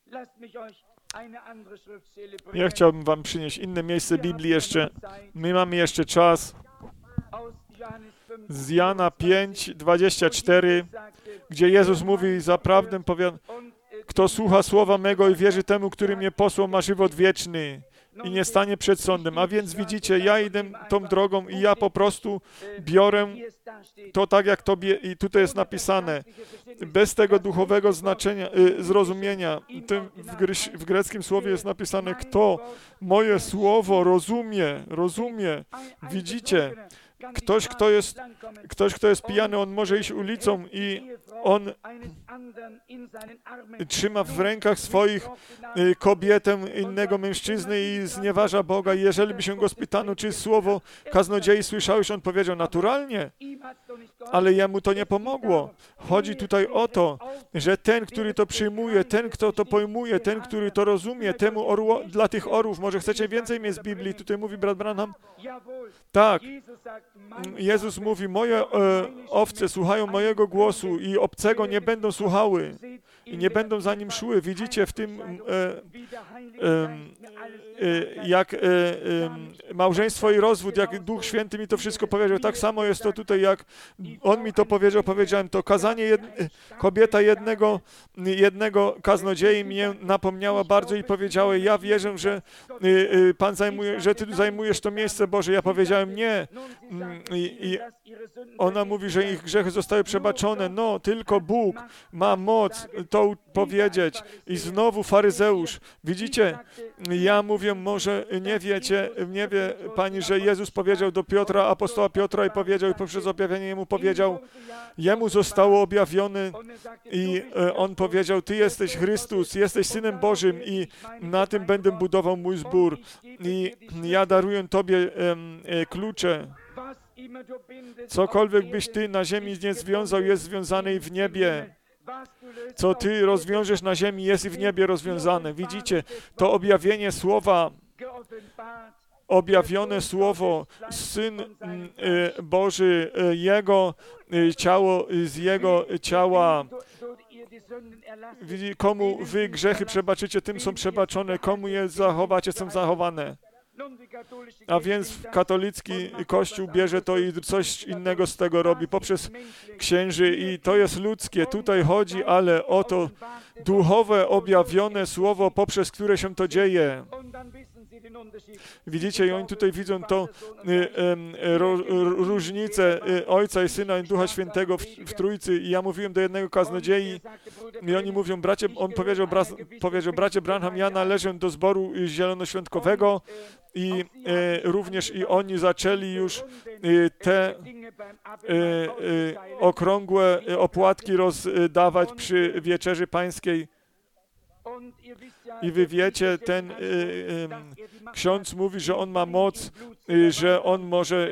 Ja chciałbym wam przynieść inne miejsce Biblii jeszcze. My mamy jeszcze czas. Z Jana 5:24, gdzie Jezus mówi, zaprawdę powiadam, kto słucha słowa mego i wierzy temu, który mnie posłał, ma żywot wieczny i nie stanie przed sądem. A więc widzicie, ja idę tą drogą i ja po prostu biorę to tak, jak tobie i tutaj jest napisane. Bez tego duchowego znaczenia, zrozumienia. W greckim słowie jest napisane, kto moje słowo rozumie. Widzicie, ktoś, kto jest pijany, on może iść ulicą i on trzyma w rękach swoich kobietę innego mężczyzny i znieważa Boga. I jeżeli by się go spytano, czy słowo kaznodziei słyszałeś, on powiedział naturalnie, ale jemu to nie pomogło. Chodzi tutaj o to, że ten, który to przyjmuje, ten, kto to pojmuje, ten, który to rozumie, temu dla tych orłów, może chcecie więcej miejsc z Biblii, tutaj mówi brat Branham. Tak, Jezus mówi, moje owce słuchają mojego głosu i obcego nie będą słuchały i nie będą za nim szły. Widzicie w tym, jak małżeństwo i rozwód, jak Duch Święty mi to wszystko powiedział, tak samo jest to tutaj, jak On mi to powiedział, powiedziałem to. Kazanie kobieta jednego kaznodziei mnie napomniała bardzo i powiedziała, ja wierzę, że Pan że Ty zajmujesz to miejsce Boże. Ja powiedziałem nie. I ona mówi, że ich grzechy zostały przebaczone. No, tylko Bóg ma moc to powiedzieć. I znowu faryzeusz. Widzicie, ja mówię, może nie wie Pani, że Jezus powiedział do Piotra, apostoła Piotra i powiedział, i poprzez objawienie Jemu powiedział, Jemu zostało objawione i On powiedział, Ty jesteś Chrystus, jesteś Synem Bożym i na tym będę budował mój zbór. I ja daruję Tobie klucze. Cokolwiek byś Ty na ziemi nie związał, jest związane i w niebie. Co Ty rozwiążesz na ziemi, jest i w niebie rozwiązane. Widzicie, to objawienie słowa, objawione słowo, Syn Boży, Jego ciało z Jego ciała. Komu Wy grzechy przebaczycie, tym są przebaczone, komu je zachowacie, są zachowane. A więc katolicki Kościół bierze to i coś innego z tego robi poprzez księży i to jest ludzkie. Tutaj chodzi, ale o to duchowe, objawione słowo, poprzez które się to dzieje. Widzicie, i oni tutaj widzą to różnicę Ojca i Syna i Ducha Świętego w Trójcy. I ja mówiłem do jednego kaznodziei i oni mówią, on powiedział, bracie Branham, ja należę do zboru zielonoświątkowego i również i oni zaczęli już te okrągłe opłatki rozdawać przy Wieczerzy Pańskiej. I wy wiecie, ten ksiądz mówi, że on ma moc, że on może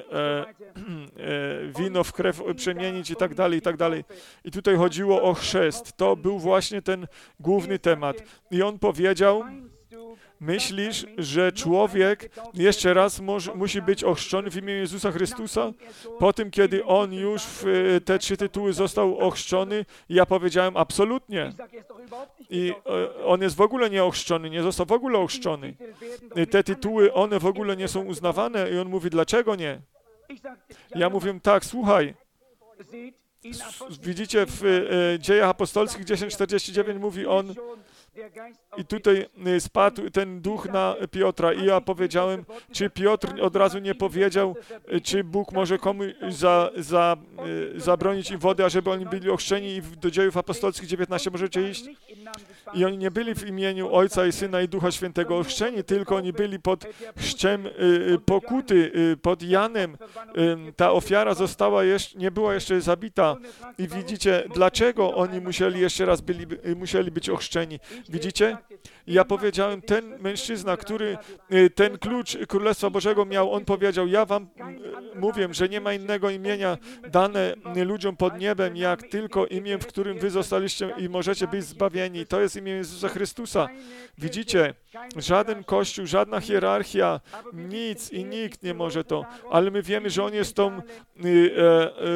wino w krew przemienić i tak dalej, i tak dalej. I tutaj chodziło o chrzest. To był właśnie ten główny temat. I on powiedział, myślisz, że człowiek jeszcze raz musi być ochrzczony w imię Jezusa Chrystusa? Po tym, kiedy on już w te 3 tytuły został ochrzczony, ja powiedziałem absolutnie. I on jest w ogóle nie ochrzczony, nie został w ogóle ochrzczony. Te tytuły, one w ogóle nie są uznawane i on mówi, dlaczego nie? Ja mówię, tak, słuchaj. Widzicie, w Dziejach Apostolskich 10:49 mówi on, i tutaj spadł ten duch na Piotra i ja powiedziałem, czy Piotr od razu nie powiedział, czy Bóg może komuś zabronić im wody, ażeby oni byli ochrzczeni i do Dziejów Apostolskich 19 możecie iść. I oni nie byli w imieniu Ojca i Syna i Ducha Świętego ochrzczeni, tylko oni byli pod chrzczem pokuty, pod Janem. Ta ofiara nie była jeszcze zabita. I widzicie, dlaczego oni musieli być ochrzczeni. Widzicie? Ja powiedziałem, ten mężczyzna, który ten klucz Królestwa Bożego miał, on powiedział, ja wam mówię, że nie ma innego imienia dane ludziom pod niebem, jak tylko imię, w którym wy zostaliście i możecie być zbawieni. To jest imię Jezusa Chrystusa. Widzicie? Żaden kościół, żadna hierarchia, nic i nikt nie może to. Ale my wiemy, że on jest tą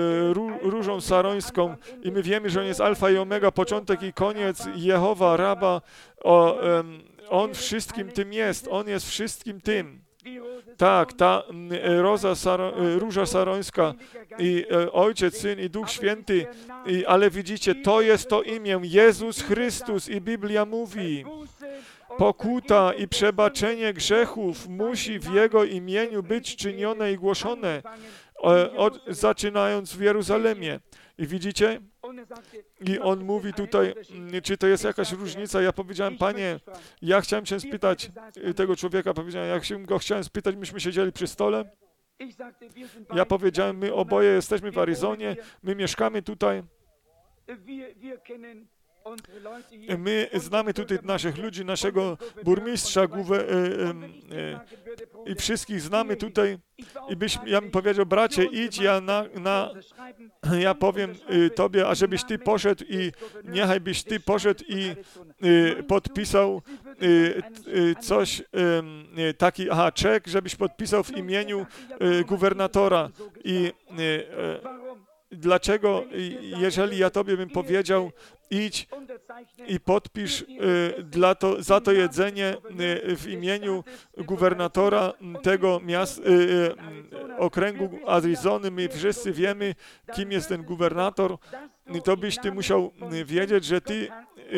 różą sarońską i my wiemy, że on jest alfa i omega, początek i koniec, Jehowa, Raba, On wszystkim tym jest, On jest wszystkim tym. Tak, ta róża sarońska i Ojciec, Syn i Duch Święty, ale widzicie, to jest to imię, Jezus Chrystus i Biblia mówi, pokuta i przebaczenie grzechów musi w Jego imieniu być czynione i głoszone, zaczynając w Jeruzalemie. I widzicie? I on mówi tutaj, czy to jest jakaś różnica? Ja powiedziałem, Panie, ja chciałem Cię spytać, tego człowieka powiedziałem, jak go chciałem spytać, myśmy siedzieli przy stole. Ja powiedziałem, my oboje jesteśmy w Arizonie, my mieszkamy tutaj. My znamy tutaj naszych ludzi, naszego burmistrza i wszystkich znamy tutaj. Ja bym powiedział, bracie, idź, ja powiem Tobie, ażebyś Ty poszedł i niechaj byś Ty poszedł i podpisał coś, taki czek, żebyś podpisał w imieniu gubernatora. I dlaczego, jeżeli ja Tobie bym powiedział, idź i podpisz za to jedzenie w imieniu gubernatora tego okręgu Arizony, my wszyscy wiemy, kim jest ten gubernator, to byś Ty musiał wiedzieć, że Ty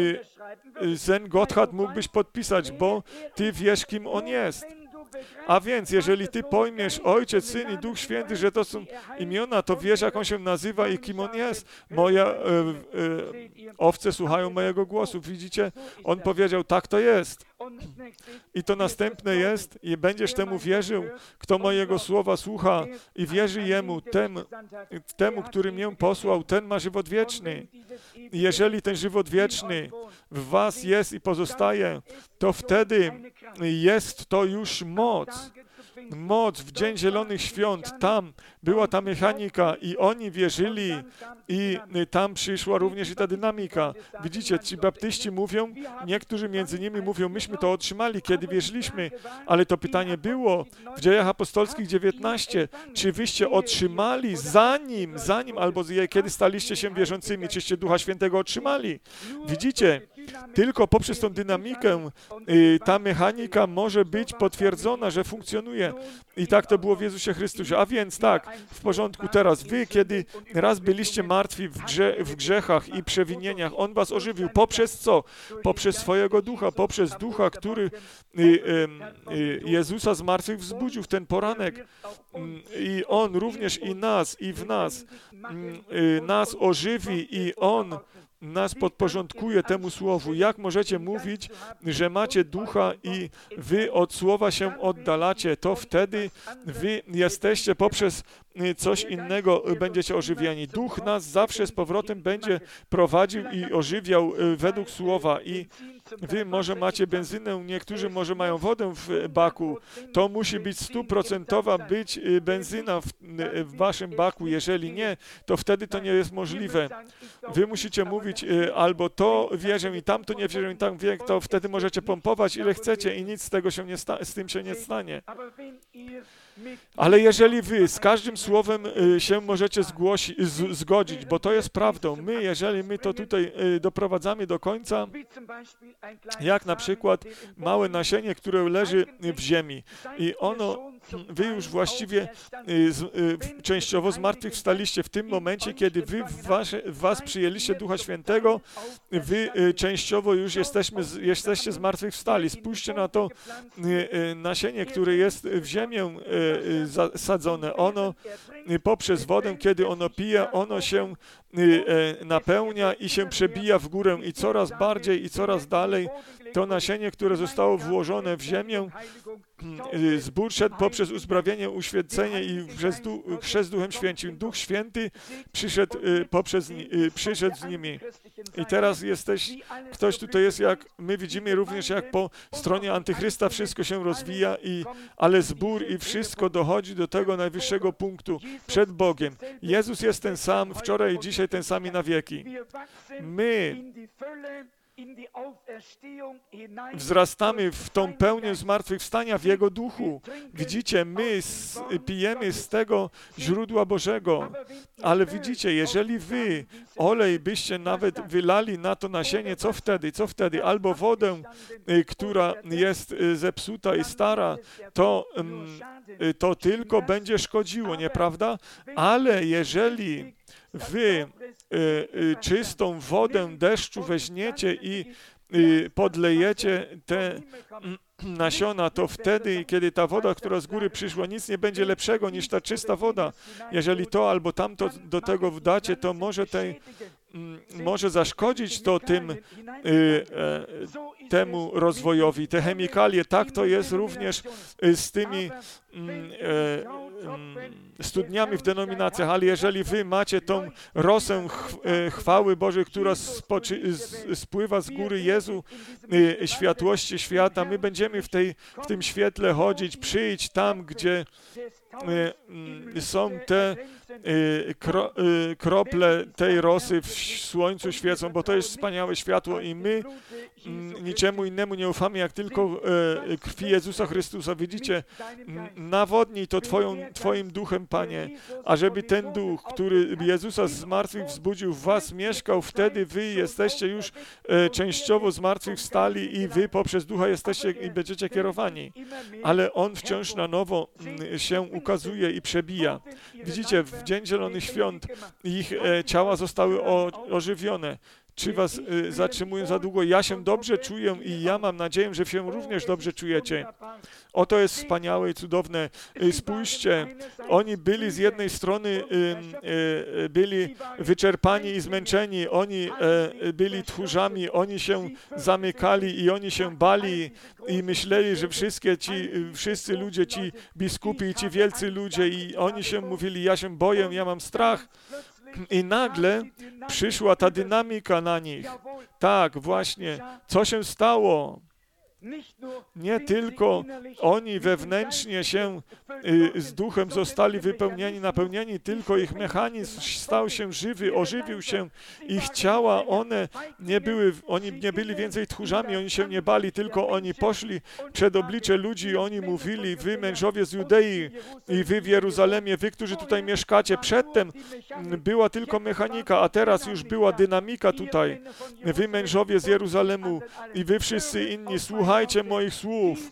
Zen Gotthard mógłbyś podpisać, bo Ty wiesz, kim on jest. A więc, jeżeli Ty pojmiesz Ojciec, Syn i Duch Święty, że to są imiona, to wiesz, jak On się nazywa i kim On jest. Moje owce słuchają mojego głosu. Widzicie? On powiedział, tak to jest. I to następne jest, i będziesz temu wierzył, kto mojego słowa słucha i wierzy temu, który mnie posłał, ten ma żywot wieczny. I jeżeli ten żywot wieczny w was jest i pozostaje, to wtedy jest to już moc. Moc w Dzień Zielonych Świąt, tam była ta mechanika i oni wierzyli i tam przyszła również i ta dynamika. Widzicie, ci baptyści mówią, niektórzy między nimi mówią, myśmy to otrzymali, kiedy wierzyliśmy, ale to pytanie było w Dziejach Apostolskich 19, czy wyście otrzymali zanim, albo kiedy staliście się wierzącymi, czyście Ducha Świętego otrzymali. Widzicie, tylko poprzez tą dynamikę ta mechanika może być potwierdzona, że funkcjonuje. I tak to było w Jezusie Chrystusie. A więc tak, w porządku teraz. Wy, kiedy raz byliście martwi w grzechach i przewinieniach, On was ożywił. Poprzez co? Poprzez swojego Ducha, poprzez Ducha, który Jezusa z martwych wzbudził w ten poranek. I On również i w nas nas ożywi i On nas podporządkuje temu słowu. Jak możecie mówić, że macie ducha i wy od słowa się oddalacie, to wtedy wy jesteście poprzez coś innego, będziecie ożywieni. Duch nas zawsze z powrotem będzie prowadził i ożywiał według słowa. I wy może macie benzynę, niektórzy może mają wodę w baku. To musi być 100% być benzyna w waszym baku. Jeżeli nie, to wtedy to nie jest możliwe. Wy musicie mówić albo to wierzę i tamto nie wierzę i tam wierzę, to wtedy możecie pompować ile chcecie i nic z tego się z tym się nie stanie. Ale jeżeli wy z każdym słowem się możecie zgodzić, bo to jest prawdą, jeżeli my to tutaj doprowadzamy do końca, jak na przykład małe nasienie, które leży w ziemi i wy już właściwie częściowo zmartwychwstaliście w tym momencie, kiedy wy w was przyjęliście Ducha Świętego, wy częściowo już jesteście zmartwychwstali. Spójrzcie na to nasienie, które jest w ziemię zasadzone. Ono poprzez wodę, kiedy ono pije, ono się napełnia i się przebija w górę i coraz bardziej i coraz dalej to nasienie, które zostało włożone w ziemię, zbór szedł poprzez uzbrawienie, uświęcenie i chrzest Duchem Świętym. Duch Święty przyszedł z nimi. I teraz ktoś tutaj jest, jak my widzimy również, jak po stronie antychrysta wszystko się rozwija, ale zbór i wszystko dochodzi do tego najwyższego punktu przed Bogiem. Jezus jest ten sam wczoraj i dzisiaj ten sam i na wieki. My wzrastamy w tą pełnię zmartwychwstania w Jego duchu. Widzicie, my pijemy z tego źródła Bożego, ale widzicie, jeżeli wy olej byście nawet wylali na to nasienie, co wtedy? Co wtedy? Albo wodę, która jest zepsuta i stara, to tylko będzie szkodziło, nieprawda? Ale jeżeli wy czystą wodę deszczu weźmiecie i podlejecie te nasiona, to wtedy, kiedy ta woda, która z góry przyszła, nic nie będzie lepszego niż ta czysta woda. Jeżeli to albo tamto do tego wdacie, to może zaszkodzić to temu rozwojowi. Te chemikalie, tak to jest również z tymi studniami w denominacjach, ale jeżeli wy macie tą rosę chwały Bożej, która spływa z góry Jezu, światłości świata, my będziemy w tym świetle chodzić, przyjdź tam, gdzie są te krople tej rosy w słońcu świecą, bo to jest wspaniałe światło i my niczemu innemu nie ufamy, jak tylko krwi Jezusa Chrystusa. Widzicie, nawodnij to Twoim duchem, Panie, ażeby ten duch, który Jezusa z martwych wzbudził, w was mieszkał, wtedy wy jesteście już częściowo zmartwychwstali i wy poprzez ducha jesteście i będziecie kierowani. Ale On wciąż na nowo się ukazuje i przebija. Widzicie, w Dzień Zielonych Świąt ich ciała zostały ożywione. Czy was zatrzymują za długo? Ja się dobrze czuję i ja mam nadzieję, że się również dobrze czujecie. Oto jest wspaniałe i cudowne. Spójrzcie, oni byli z jednej strony byli wyczerpani i zmęczeni, oni byli tchórzami, oni się zamykali i oni się bali i myśleli, że wszyscy ludzie, ci biskupi i ci wielcy ludzie i oni się mówili, ja się boję, ja mam strach. I nagle przyszła ta dynamika na nich. Tak, właśnie. Co się stało? Nie tylko oni wewnętrznie się z duchem zostali wypełnieni, napełnieni, tylko ich mechanizm stał się żywy, ożywił się. Ich ciała, oni nie byli więcej tchórzami, oni się nie bali, tylko oni poszli przed oblicze ludzi i oni mówili, wy mężowie z Judei i wy w Jeruzalemie, wy, którzy tutaj mieszkacie. Przedtem była tylko mechanika, a teraz już była dynamika tutaj. Wy mężowie z Jeruzalemu i wy wszyscy inni, słuchajcie moich słów.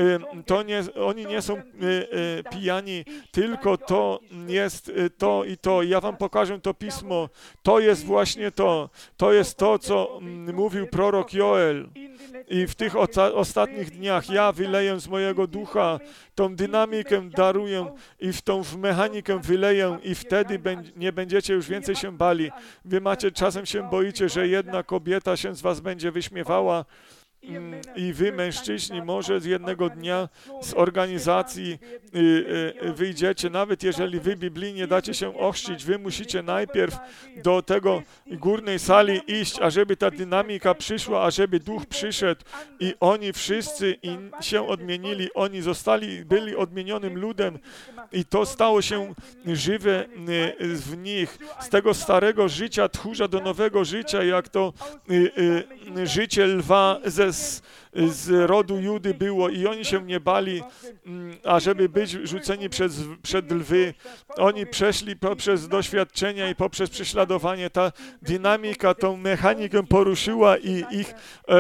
Oni nie są pijani, tylko to jest to i to. Ja wam pokażę to pismo. To jest właśnie to. To jest to, co mówił prorok Joel. I w tych ostatnich dniach ja wyleję z mojego ducha, tą dynamikę daruję i w mechanikę wyleję i wtedy nie będziecie już więcej się bali. Wy czasem się boicie, że jedna kobieta się z was będzie wyśmiewała, i wy, mężczyźni, może z jednego dnia z organizacji wyjdziecie, nawet jeżeli wy biblijnie dacie się ochrzcić, wy musicie najpierw do tego górnej sali iść, ażeby ta dynamika przyszła, ażeby duch przyszedł i oni wszyscy się odmienili, oni byli odmienionym ludem i to stało się żywe w nich, z tego starego życia tchórza do nowego życia, jak to życie lwa z rodu Judy było i oni się nie bali, ażeby być rzuceni przed lwy. Oni przeszli poprzez doświadczenia i poprzez prześladowanie. Ta dynamika, tą mechanikę poruszyła i ich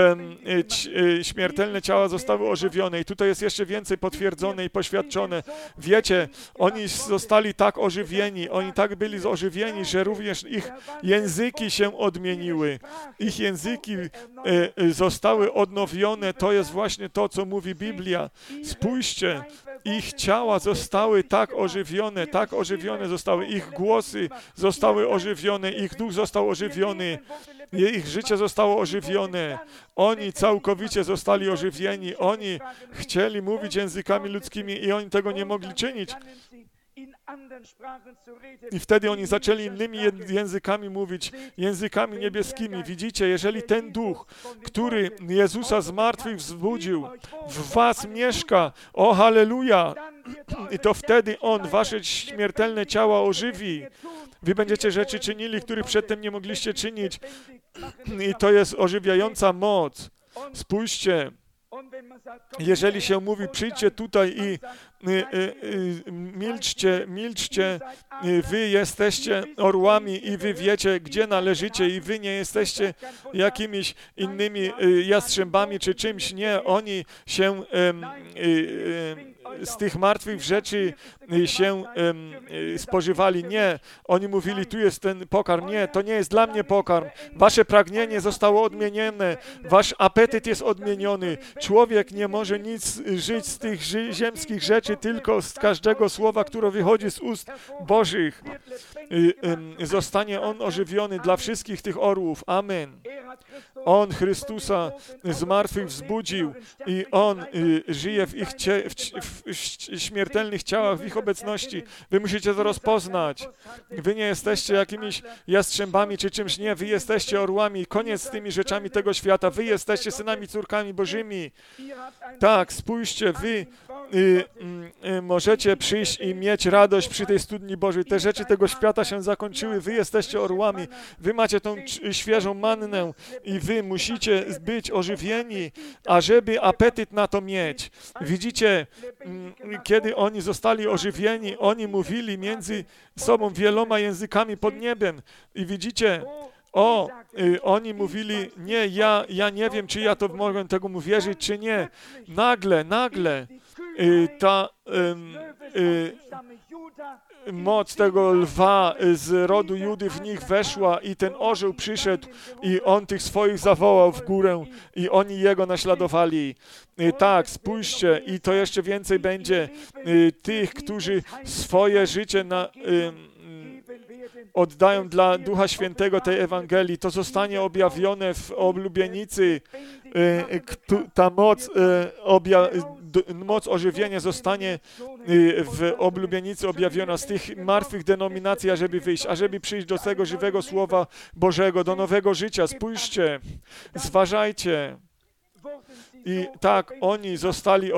śmiertelne ciała zostały ożywione. I tutaj jest jeszcze więcej potwierdzone i poświadczone. Wiecie, oni zostali tak ożywieni, oni tak byli ożywieni, że również ich języki się odmieniły. Ich języki zostały odnowione. To jest właśnie to, co mówi Biblia. Spójrzcie, ich ciała zostały tak ożywione zostały, ich głosy zostały ożywione, ich duch został ożywiony, ich życie zostało ożywione. Oni całkowicie zostali ożywieni. Oni chcieli mówić językami ludzkimi i oni tego nie mogli czynić. I wtedy oni zaczęli innymi językami mówić, językami niebieskimi. Widzicie, jeżeli ten duch, który Jezusa z martwych wzbudził, w was mieszka, o halleluja, i to wtedy On wasze śmiertelne ciała ożywi. Wy będziecie rzeczy czynili, których przedtem nie mogliście czynić. I to jest ożywiająca moc. Spójrzcie. Jeżeli się mówi, przyjdźcie tutaj i milczcie, wy jesteście orłami i wy wiecie, gdzie należycie i wy nie jesteście jakimiś innymi jastrzębami czy czymś. Nie, oni się z tych martwych rzeczy się spożywali. Nie, oni mówili, tu jest ten pokarm. Nie, to nie jest dla mnie pokarm. Wasze pragnienie zostało odmienione. Wasz apetyt jest odmieniony. Człowiek nie może nic żyć z tych ziemskich rzeczy, tylko z każdego słowa, które wychodzi z ust Bożych. Zostanie on ożywiony dla wszystkich tych orłów. Amen. On Chrystusa z martwych wzbudził i On żyje w ich śmiertelnych ciałach, w ich obecności. Wy musicie to rozpoznać. Wy nie jesteście jakimiś jastrzębami czy czymś. Nie, wy jesteście orłami. Koniec z tymi rzeczami tego świata. Wy jesteście synami, córkami Bożymi. Tak, spójrzcie, wy możecie przyjść i mieć radość przy tej studni Bożej. Te rzeczy tego świata się zakończyły. Wy jesteście orłami. Wy macie tą świeżą mannę i wy musicie być ożywieni, ażeby apetyt na to mieć. Widzicie, kiedy oni zostali ożywieni, oni mówili między sobą wieloma językami pod niebem. I widzicie, oni mówili, nie, ja nie wiem, czy ja to mogę tego mu wierzyć, czy nie. Nagle ta moc tego lwa z rodu Judy w nich weszła i ten orzeł przyszedł i on tych swoich zawołał w górę i oni jego naśladowali. Tak, spójrzcie, i to jeszcze więcej będzie tych, którzy swoje życie oddają dla Ducha Świętego tej Ewangelii. To zostanie objawione w oblubienicy. Ta moc ożywienia zostanie w oblubienicy objawiona z tych martwych denominacji, ażeby wyjść, ażeby przyjść do tego żywego Słowa Bożego, do nowego życia. Spójrzcie, zważajcie. I tak oni zostali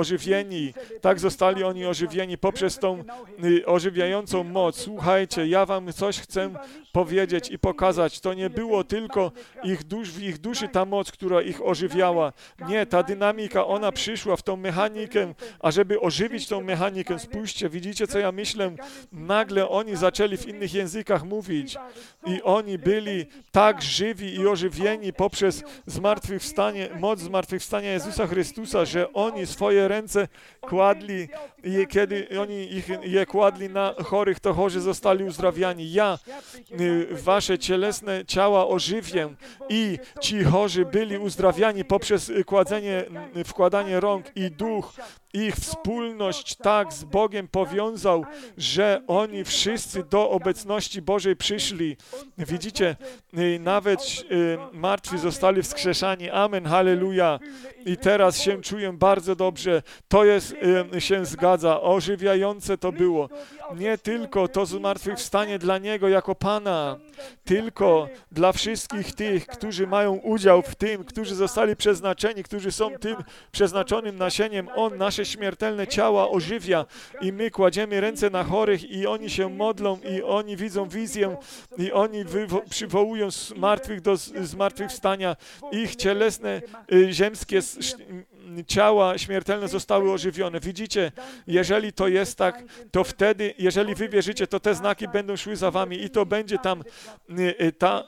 ożywieni poprzez tą ożywiającą moc. Słuchajcie, ja wam coś chcę powiedzieć i pokazać. To nie było tylko w ich duszy ta moc, która ich ożywiała. Nie, ta dynamika, ona przyszła w tą mechanikę, ażeby ożywić tą mechanikę. Spójrzcie, widzicie, co ja myślę? Nagle oni zaczęli w innych językach mówić i oni byli tak żywi i ożywieni poprzez moc zmartwychwstania Jezusa Chrystusa, że oni swoje ręce kładli i kiedy oni je kładli na chorych, to chorzy zostali uzdrawiani. Ja wasze cielesne ciała ożywię i ci chorzy byli uzdrawiani poprzez wkładanie rąk i duch. Ich wspólność tak z Bogiem powiązał, że oni wszyscy do obecności Bożej przyszli. Widzicie, nawet martwi zostali wskrzeszani. Amen, halleluja. I teraz się czuję bardzo dobrze. To się zgadza. Ożywiające to było. Nie tylko to zmartwychwstanie dla Niego jako Pana, tylko dla wszystkich tych, którzy mają udział w tym, którzy zostali przeznaczeni, którzy są tym przeznaczonym nasieniem. On nasze śmiertelne ciała ożywia i my kładziemy ręce na chorych i oni się modlą i oni widzą wizję i oni przywołują martwych do zmartwychwstania. Ich cielesne, ziemskie ciała śmiertelne zostały ożywione. Widzicie, jeżeli to jest tak, to wtedy, jeżeli wy wierzycie, to te znaki będą szły za wami i to będzie tam ta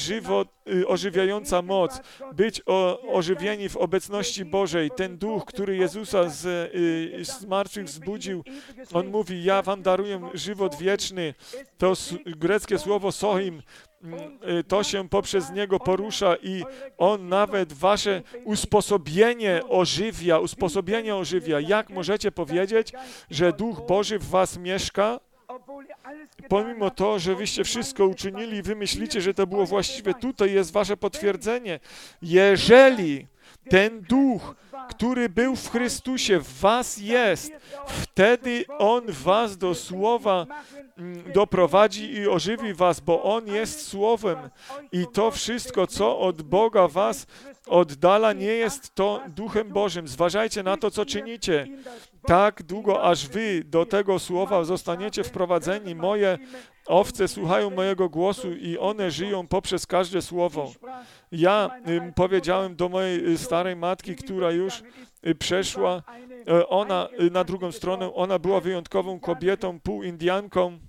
ożywiająca moc, być ożywieni w obecności Bożej. Ten duch, który Jezusa z martwych wzbudził, on mówi, ja wam daruję żywot wieczny. To greckie słowo sohim, to się poprzez niego porusza i on nawet wasze usposobienie ożywia. Jak możecie powiedzieć, że Duch Boży w was mieszka? Pomimo to, że wyście wszystko uczynili, wy myślicie, że to było właściwe, tutaj jest wasze potwierdzenie. Jeżeli ten duch, który był w Chrystusie, w was jest, wtedy On was do słowa doprowadzi i ożywi was, bo On jest Słowem. I to wszystko, co od Boga was oddala, nie jest to Duchem Bożym. Zważajcie na to, co czynicie. Tak długo, aż wy do tego słowa zostaniecie wprowadzeni. Moje owce słuchają mojego głosu i one żyją poprzez każde słowo. Ja powiedziałem do mojej starej matki, która już przeszła, ona na drugą stronę, ona była wyjątkową kobietą, półindianką,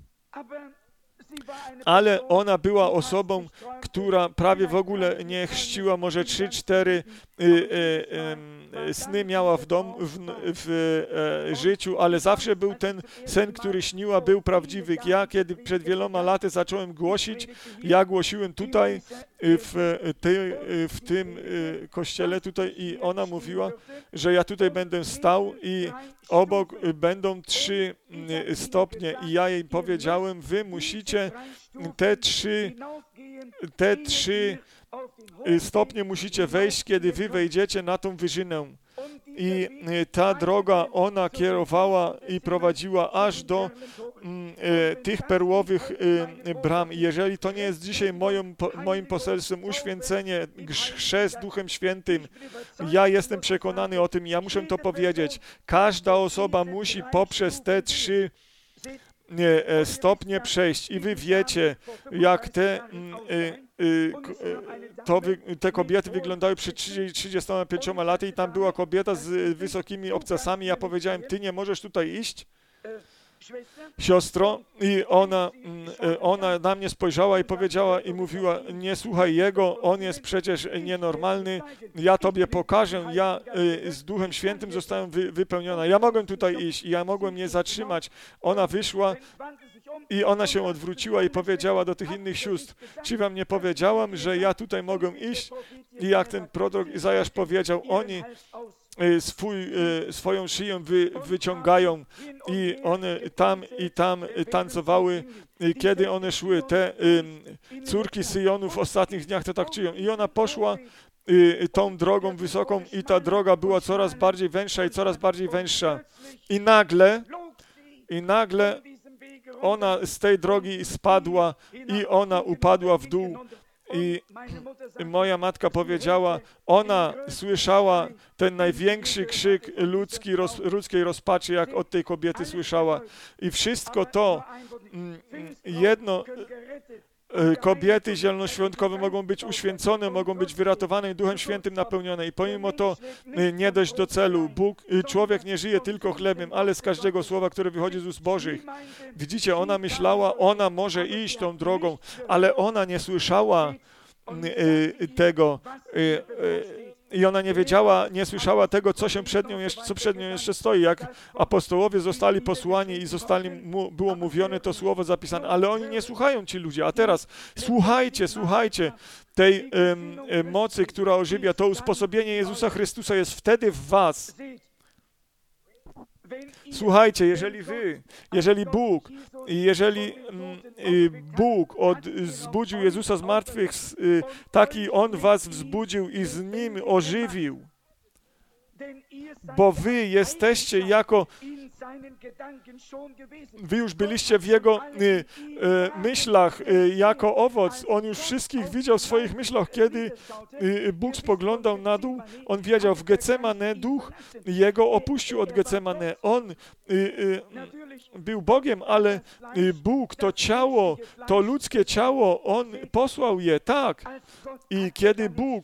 ale ona była osobą, która prawie w ogóle nie chrzciła, może 3-4 sny miała w domu, w życiu, ale zawsze był ten sen, który śniła, był prawdziwy. Ja, kiedy przed wieloma laty zacząłem głosić, ja głosiłem tutaj w tym kościele tutaj i ona mówiła, że ja tutaj będę stał i obok będą 3 stopnie i ja jej powiedziałem, wy musicie te 3 stopnie musicie wejść, kiedy wy wejdziecie na tą wyżynę. I ta droga, ona kierowała i prowadziła aż do tych perłowych bram. I jeżeli to nie jest dzisiaj moim poselstwem uświęcenie, chrzest Duchem Świętym, ja jestem przekonany o tym, ja muszę to powiedzieć. Każda osoba musi poprzez te 3 stopnie przejść. I wy wiecie, jak te kobiety wyglądały przed 35 laty i tam była kobieta z wysokimi obcasami. Ja powiedziałem, ty nie możesz tutaj iść, siostro, i ona na mnie spojrzała i powiedziała i mówiła, nie słuchaj jego, on jest przecież nienormalny, ja tobie pokażę, ja z Duchem Świętym zostałem wypełniona, ja mogłem tutaj iść i ja mogłem je zatrzymać. Ona wyszła i ona się odwróciła i powiedziała do tych innych sióstr, czy wam nie powiedziałam, że ja tutaj mogę iść? I jak ten prorok Izajasz powiedział, oni swoją szyję wyciągają i one tam i tam tancowały, kiedy one szły. Te córki Syjonu w ostatnich dniach to tak czynią. I ona poszła tą drogą wysoką i ta droga była coraz bardziej węższa i coraz bardziej węższa. I nagle ona z tej drogi spadła i ona upadła w dół. I moja matka ona słyszała ten największy krzyk ludzkiej rozpaczy, jak od tej kobiety słyszała. I wszystko to, kobiety zielonoświątkowe mogą być uświęcone, mogą być wyratowane i Duchem Świętym napełnione. I pomimo to nie dojść do celu. Człowiek nie żyje tylko chlebem, ale z każdego słowa, które wychodzi z ust Bożych. Widzicie, ona myślała, ona może iść tą drogą, ale ona nie słyszała tego i ona nie wiedziała, nie słyszała tego, co przed nią jeszcze stoi. Jak apostołowie zostali posłani i było mówione to słowo zapisane, ale oni nie słuchają, ci ludzie. A teraz słuchajcie tej mocy, która ożywia. To usposobienie Jezusa Chrystusa jest wtedy w was. Słuchajcie, jeżeli Bóg zbudził Jezusa z martwych, taki On was wzbudził i z Nim ożywił, bo wy jesteście wy już byliście w Jego myślach jako owoc. On już wszystkich widział w swoich myślach. Kiedy Bóg spoglądał na dół, On wiedział, w Getsemane duch Jego opuścił od Getsemane. On był Bogiem, ale Bóg, to ciało, to ludzkie ciało, On posłał je, tak. I kiedy Bóg,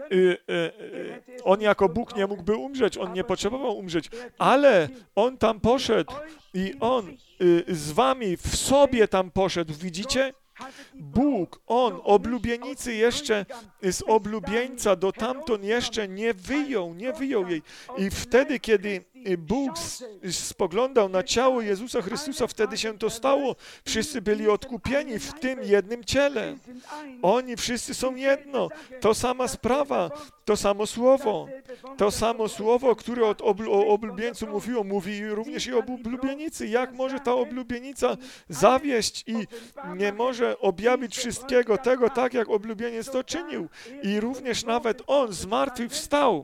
On jako Bóg nie mógłby umrzeć, On nie potrzebował umrzeć, ale On tam poszedł i On z wami w sobie tam poszedł. Widzicie? Bóg, On, oblubienicy jeszcze z oblubieńca do tamtąd jeszcze nie wyjął jej. I wtedy, kiedy Bóg spoglądał na ciało Jezusa Chrystusa, wtedy się to stało. Wszyscy byli odkupieni w tym jednym ciele. Oni wszyscy są jedno. To sama sprawa, to samo słowo. To samo słowo, które o oblubieńcu mówiło, mówi również i o oblubienicy. Jak może ta oblubienica zawieść i nie może objawić wszystkiego tego, tak jak oblubieniec to czynił. I również nawet on zmartwychwstał.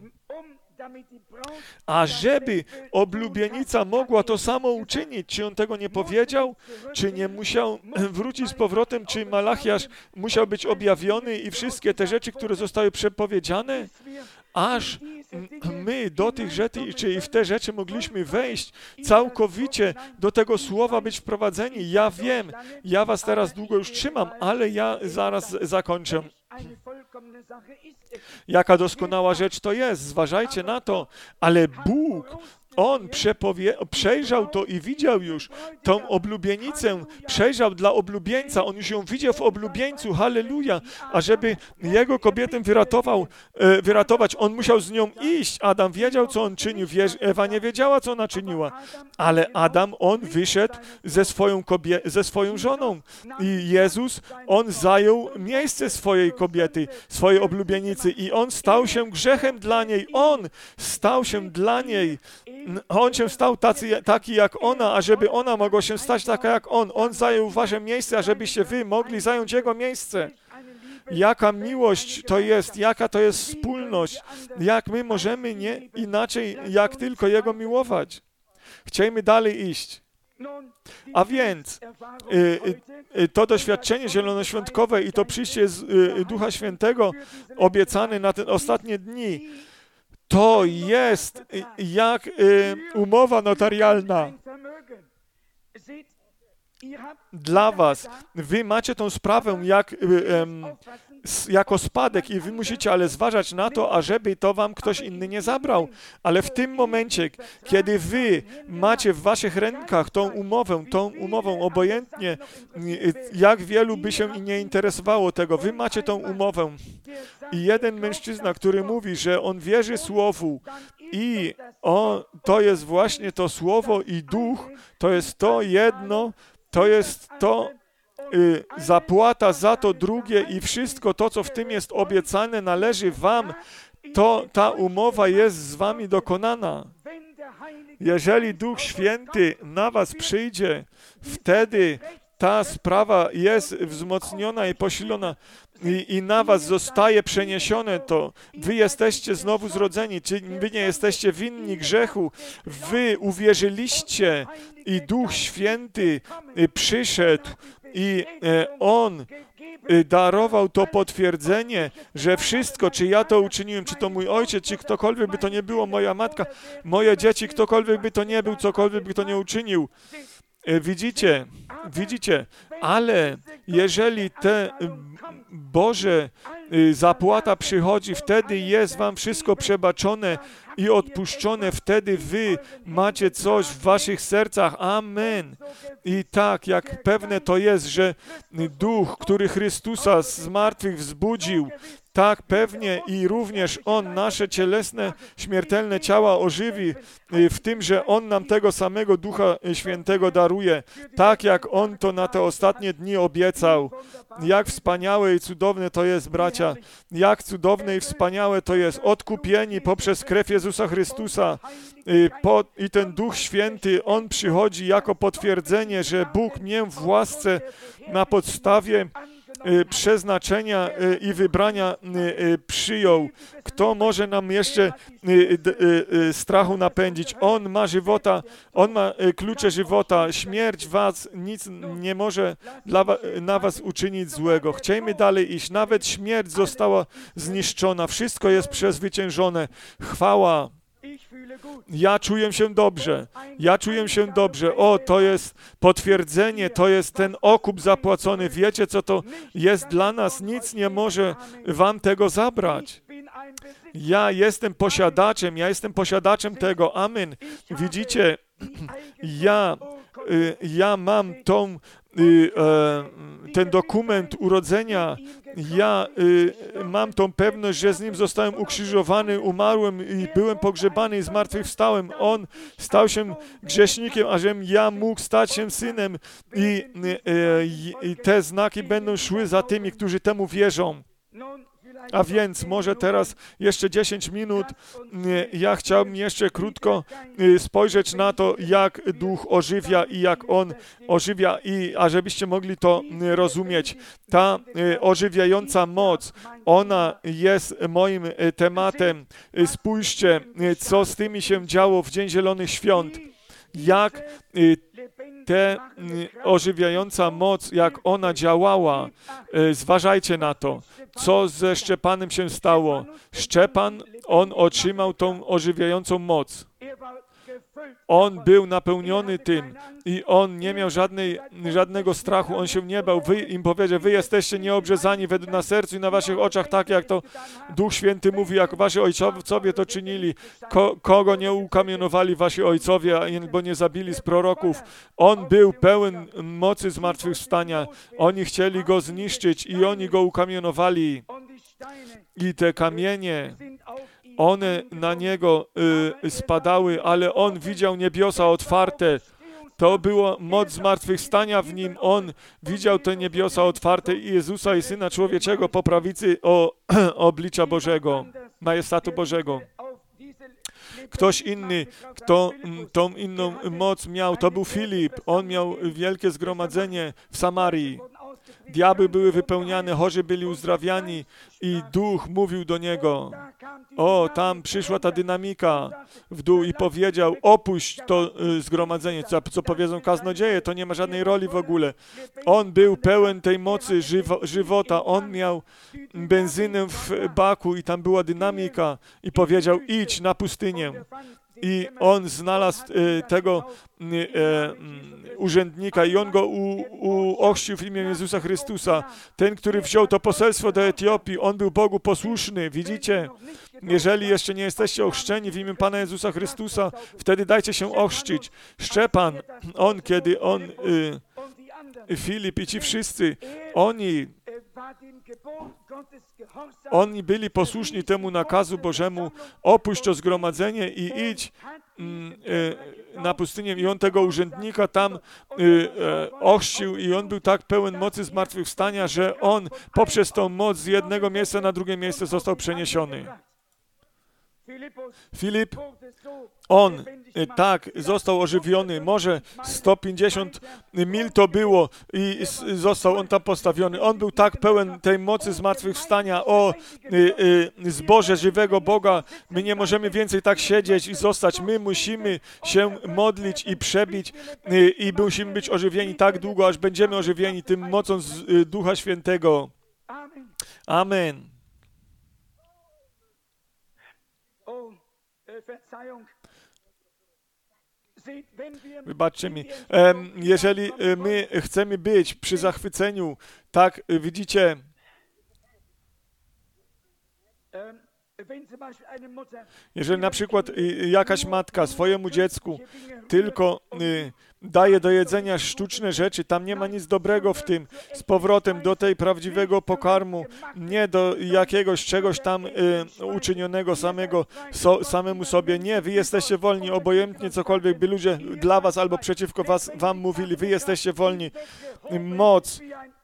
A żeby oblubienica mogła to samo uczynić, czy on tego nie powiedział, czy nie musiał wrócić z powrotem, czy Malachiasz musiał być objawiony i wszystkie te rzeczy, które zostały przepowiedziane, aż my do tych rzeczy, czy w te rzeczy mogliśmy wejść, całkowicie do tego słowa być wprowadzeni. Ja wiem, ja was teraz długo już trzymam, ale ja zaraz zakończę. Jaka doskonała rzecz to jest, zważajcie na to, ale Bóg, On przejrzał to i widział już tą oblubienicę, przejrzał dla oblubieńca, On już ją widział w oblubieńcu, halleluja, a żeby jego kobietę wyratować, on musiał z nią iść. Adam wiedział, co on czynił, Ewa nie wiedziała, co ona czyniła, ale Adam, on wyszedł ze swoją żoną i Jezus, on zajął miejsce swojej kobiety, swojej oblubienicy i on stał się grzechem dla niej, on stał się dla niej. On się stał taki jak ona, a żeby ona mogła się stać taka jak on. On zajął wasze miejsce, a żebyście wy mogli zająć jego miejsce. Jaka miłość to jest, jaka to jest wspólność, jak my możemy nie inaczej, jak tylko jego miłować. Chcielibyśmy dalej iść. A więc to doświadczenie zielonoświątkowe i to przyjście z Ducha Świętego obiecane na te ostatnie dni, to jest jak umowa notarialna dla was. Wy macie tą sprawę jako spadek i wy musicie ale zważać na to, ażeby to wam ktoś inny nie zabrał. Ale w tym momencie, kiedy wy macie w waszych rękach tą umową, obojętnie jak wielu by się nie interesowało tego, wy macie tą umowę. I jeden mężczyzna, który mówi, że on wierzy słowu i to jest właśnie to słowo i duch, to jest to jedno, to jest to zapłata za to drugie i wszystko to, co w tym jest obiecane, należy wam, to ta umowa jest z wami dokonana. Jeżeli Duch Święty na was przyjdzie, wtedy ta sprawa jest wzmocniona i posilona i na was zostaje przeniesione to. Wy jesteście znowu zrodzeni, czy wy nie jesteście winni grzechu. Wy uwierzyliście i Duch Święty przyszedł i On darował to potwierdzenie, że wszystko, czy ja to uczyniłem, czy to mój ojciec, czy ktokolwiek by to nie było, moja matka, moje dzieci, ktokolwiek by to nie był, cokolwiek by to nie uczynił. Widzicie, ale jeżeli te Boże zapłata przychodzi, wtedy jest wam wszystko przebaczone i odpuszczone, wtedy wy macie coś w waszych sercach. Amen. I tak, jak pewne to jest, że Duch, który Chrystusa z martwych wzbudził, tak pewnie i również On nasze cielesne, śmiertelne ciała ożywi w tym, że On nam tego samego Ducha Świętego daruje, tak jak On to na te ostatnie dni obiecał. Jak wspaniałe i cudowne to jest, bracia, jak cudowne i wspaniałe to jest, odkupieni poprzez krew Jezusa Chrystusa i ten Duch Święty, On przychodzi jako potwierdzenie, że Bóg mnie w łasce na podstawie przeznaczenia i wybrania przyjął. Kto może nam jeszcze strachu napędzić? On ma żywota, On ma klucze żywota. Śmierć was nic nie może na was uczynić złego. Chciejmy dalej iść. Nawet śmierć została zniszczona. Wszystko jest przezwyciężone. Chwała. Ja czuję się dobrze. Ja czuję się dobrze. O, to jest potwierdzenie, to jest ten okup zapłacony. Wiecie, co to jest dla nas? Nic nie może wam tego zabrać. Ja jestem posiadaczem tego. Amen. Widzicie, ja mam tą ten dokument urodzenia, ja mam tą pewność, że z Nim zostałem ukrzyżowany, umarłem i byłem pogrzebany i zmartwychwstałem. On stał się grzesznikiem, ażem ja mógł stać się synem i te znaki będą szły za tymi, którzy temu wierzą. A więc może teraz jeszcze 10 minut, ja chciałbym jeszcze krótko spojrzeć na to, jak Duch ożywia i jak On ożywia, i ażebyście mogli to rozumieć. Ta ożywiająca moc, ona jest moim tematem. Spójrzcie, co z tymi się działo w Dzień Zielonych Świąt. Jak ta ożywiająca moc, jak ona działała. Zważajcie na to, co ze Szczepanem się stało. Szczepan, on otrzymał tą ożywiającą moc. On był napełniony tym i on nie miał żadnego strachu, on się nie bał. Im powiedział, wy jesteście nieobrzezani na sercu i na waszych oczach, tak jak to Duch Święty mówi, jak wasi ojcowie to czynili. Kogo nie ukamienowali wasi ojcowie, bo nie zabili z proroków. On był pełen mocy zmartwychwstania. Oni chcieli go zniszczyć i oni go ukamienowali. I te kamienie, one na niego spadały, ale on widział niebiosa otwarte. To była moc zmartwychwstania w nim. On widział te niebiosa otwarte i Jezusa i Syna Człowieczego po prawicy oblicza Bożego, majestatu Bożego. Ktoś inny, kto tą inną moc miał, to był Filip. On miał wielkie zgromadzenie w Samarii. Diabły były wypełniane, chorzy byli uzdrawiani i Duch mówił do niego. O, tam przyszła ta dynamika w dół i powiedział, opuść to zgromadzenie. Co powiedzą kaznodzieje, to nie ma żadnej roli w ogóle. On był pełen tej mocy żywota. On miał benzynę w baku i tam była dynamika i powiedział, idź na pustynię. I on znalazł tego urzędnika i on go ochrzcił w imię Jezusa Chrystusa. Ten, który wziął to poselstwo do Etiopii, on był Bogu posłuszny. Widzicie? Jeżeli jeszcze nie jesteście ochrzczeni w imię Pana Jezusa Chrystusa, wtedy dajcie się ochrzcić. Szczepan, Filip i ci wszyscy, oni byli posłuszni temu nakazu Bożemu, opuść to zgromadzenie i idź na pustynię. I on tego urzędnika tam ochrzcił i on był tak pełen mocy zmartwychwstania, że on poprzez tą moc z jednego miejsca na drugie miejsce został przeniesiony. Filip, on tak został ożywiony, może 150 mil to było i został on tam postawiony. On był tak pełen tej mocy zmartwychwstania. O zboże żywego Boga, my nie możemy więcej tak siedzieć i zostać. My musimy się modlić i przebić i musimy być ożywieni tak długo, aż będziemy ożywieni tym mocą z Ducha Świętego. Amen. Wybaczcie mi. Jeżeli my chcemy być przy zachwyceniu, tak, widzicie, jeżeli na przykład jakaś matka swojemu dziecku tylko daje do jedzenia sztuczne rzeczy, tam nie ma nic dobrego w tym, z powrotem do tej prawdziwego pokarmu, nie do jakiegoś czegoś tam uczynionego samemu sobie. Nie, wy jesteście wolni, obojętnie cokolwiek by ludzie dla was albo przeciwko wam mówili, wy jesteście wolni. Moc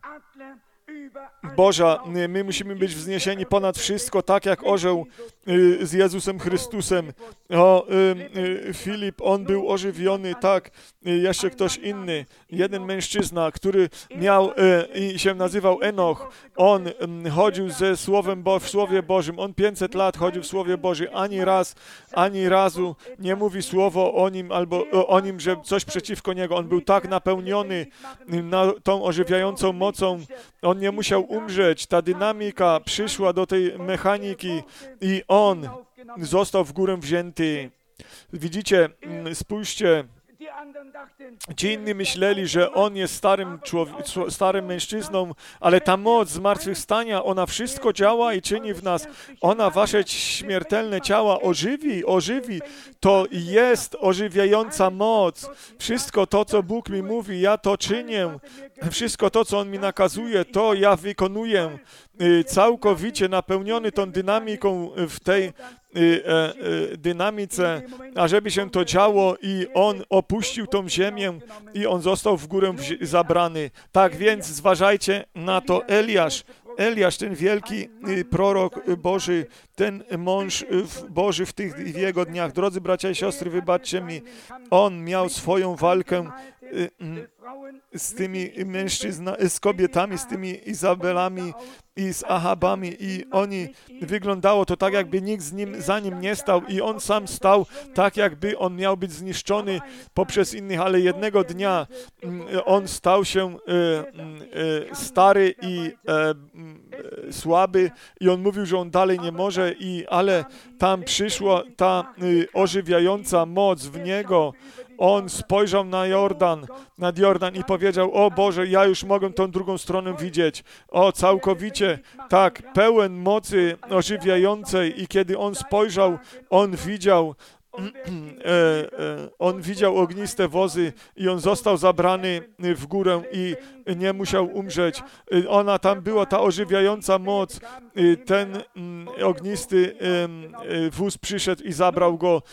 Boża, my musimy być wzniesieni ponad wszystko, tak jak orzeł z Jezusem Chrystusem. Filip, on był ożywiony, tak, jeszcze ktoś inny, jeden mężczyzna, który miał i się nazywał Enoch. On chodził ze Słowem w Słowie Bożym, on 500 lat chodził w Słowie Bożym, ani razu nie mówi słowo o nim, albo o nim, że coś przeciwko niego. On był tak napełniony tą ożywiającą mocą, on nie musiał umrzeć, ta dynamika przyszła do tej mechaniki i on został w górę wzięty. Widzicie, spójrzcie, Ci inni myśleli, że on jest starym mężczyzną, ale ta moc zmartwychwstania, ona wszystko działa i czyni w nas. Ona wasze śmiertelne ciała ożywi. To jest ożywiająca moc. Wszystko to, co Bóg mi mówi, ja to czynię. Wszystko to, co On mi nakazuje, to ja wykonuję. Całkowicie napełniony tą dynamiką w tej dynamice, ażeby się to działo i on opuścił tą ziemię i on został w górę zabrany. Tak więc zważajcie na to. Eliasz, ten wielki prorok Boży, ten mąż Boży w tych jego dniach. Drodzy bracia i siostry, wybaczcie mi, on miał swoją walkę z tymi z kobietami, z tymi Izabelami i z Ahabami i wyglądało to tak, jakby nikt za nim nie stał i on sam stał tak, jakby on miał być zniszczony poprzez innych, ale jednego dnia on stał się stary i słaby i on mówił, że on dalej nie może, ale tam przyszła ta ożywiająca moc w niego. On spojrzał nad Jordan i powiedział: o Boże, ja już mogę tą drugą stronę widzieć. O, całkowicie, tak, pełen mocy ożywiającej i kiedy on spojrzał, on widział ogniste wozy i on został zabrany w górę i nie musiał umrzeć. Tam była ta ożywiająca moc. Ten ognisty wóz przyszedł i zabrał go.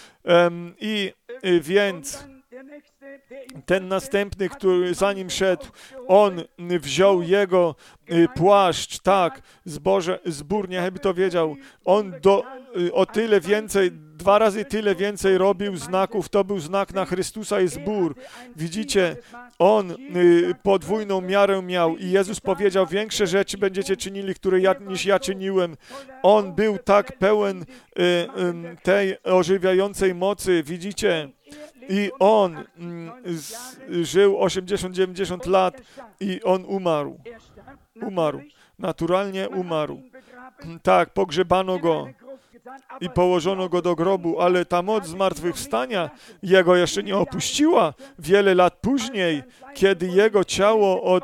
Więc ten następny, który za nim szedł, on wziął jego płaszcz, tak, zbór, niech by to wiedział, on o tyle więcej, 2 razy tyle więcej robił znaków, to był znak na Chrystusa i zbór. Widzicie, on podwójną miarę miał i Jezus powiedział: większe rzeczy będziecie czynili, niż ja czyniłem. On był tak pełen tej ożywiającej mocy, widzicie. I on żył 80-90 lat i on umarł. Naturalnie umarł. Tak, pogrzebano go i położono go do grobu, ale ta moc zmartwychwstania jego jeszcze nie opuściła. Wiele lat później, kiedy jego ciało od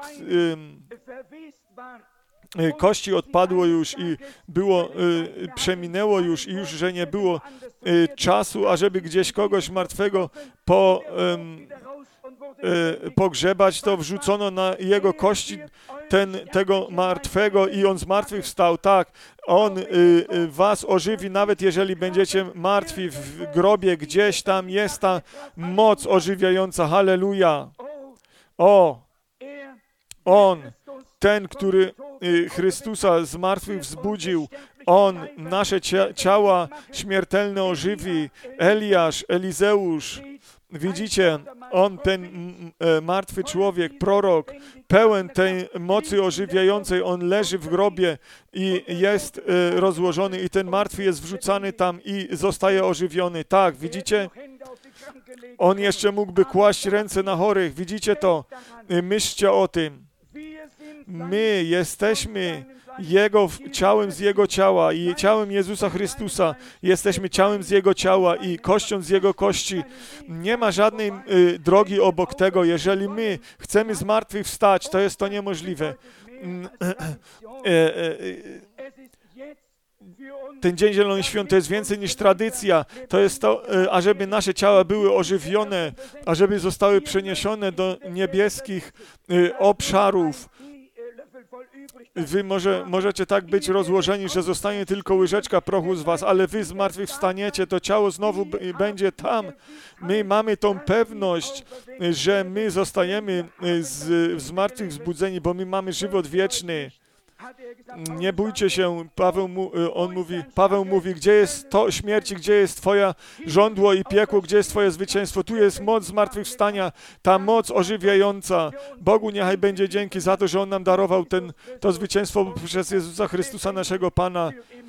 kości odpadło już i przeminęło już i już, że nie było czasu, ażeby gdzieś kogoś martwego pogrzebać, to wrzucono na jego kości tego martwego i on zmartwychwstał. Tak, on was ożywi, nawet jeżeli będziecie martwi w grobie, gdzieś tam jest ta moc ożywiająca. Halleluja! On, ten, który Chrystusa z martwych wzbudził, on nasze ciała śmiertelne ożywi. Eliasz, Elizeusz, widzicie, on, ten martwy człowiek, prorok, pełen tej mocy ożywiającej, on leży w grobie i jest rozłożony i ten martwy jest wrzucany tam i zostaje ożywiony. Tak, widzicie? On jeszcze mógłby kłaść ręce na chorych. Widzicie to? Myślcie o tym. My jesteśmy Jego ciałem z Jego ciała i ciałem Jezusa Chrystusa. Jesteśmy ciałem z Jego ciała i kością z Jego kości. Nie ma żadnej drogi obok tego. Jeżeli my chcemy zmartwychwstać, to jest to niemożliwe. Ten Dzień Zielonych Świąt to jest więcej niż tradycja. To jest to, ażeby nasze ciała były ożywione, ażeby zostały przeniesione do niebieskich obszarów. Wy możecie tak być rozłożeni, że zostanie tylko łyżeczka prochu z was, ale wy zmartwychwstaniecie, to ciało znowu będzie tam. My mamy tą pewność, że my zostajemy zmartwychwzbudzeni, bo my mamy żywot wieczny. Nie bójcie się, Paweł mówi, gdzie jest to śmierci, gdzie jest twoja żądło i piekło, gdzie jest twoje zwycięstwo. Tu jest moc zmartwychwstania, ta moc ożywiająca. Bogu niechaj będzie dzięki za to, że On nam darował to zwycięstwo przez Jezusa Chrystusa, naszego Pana.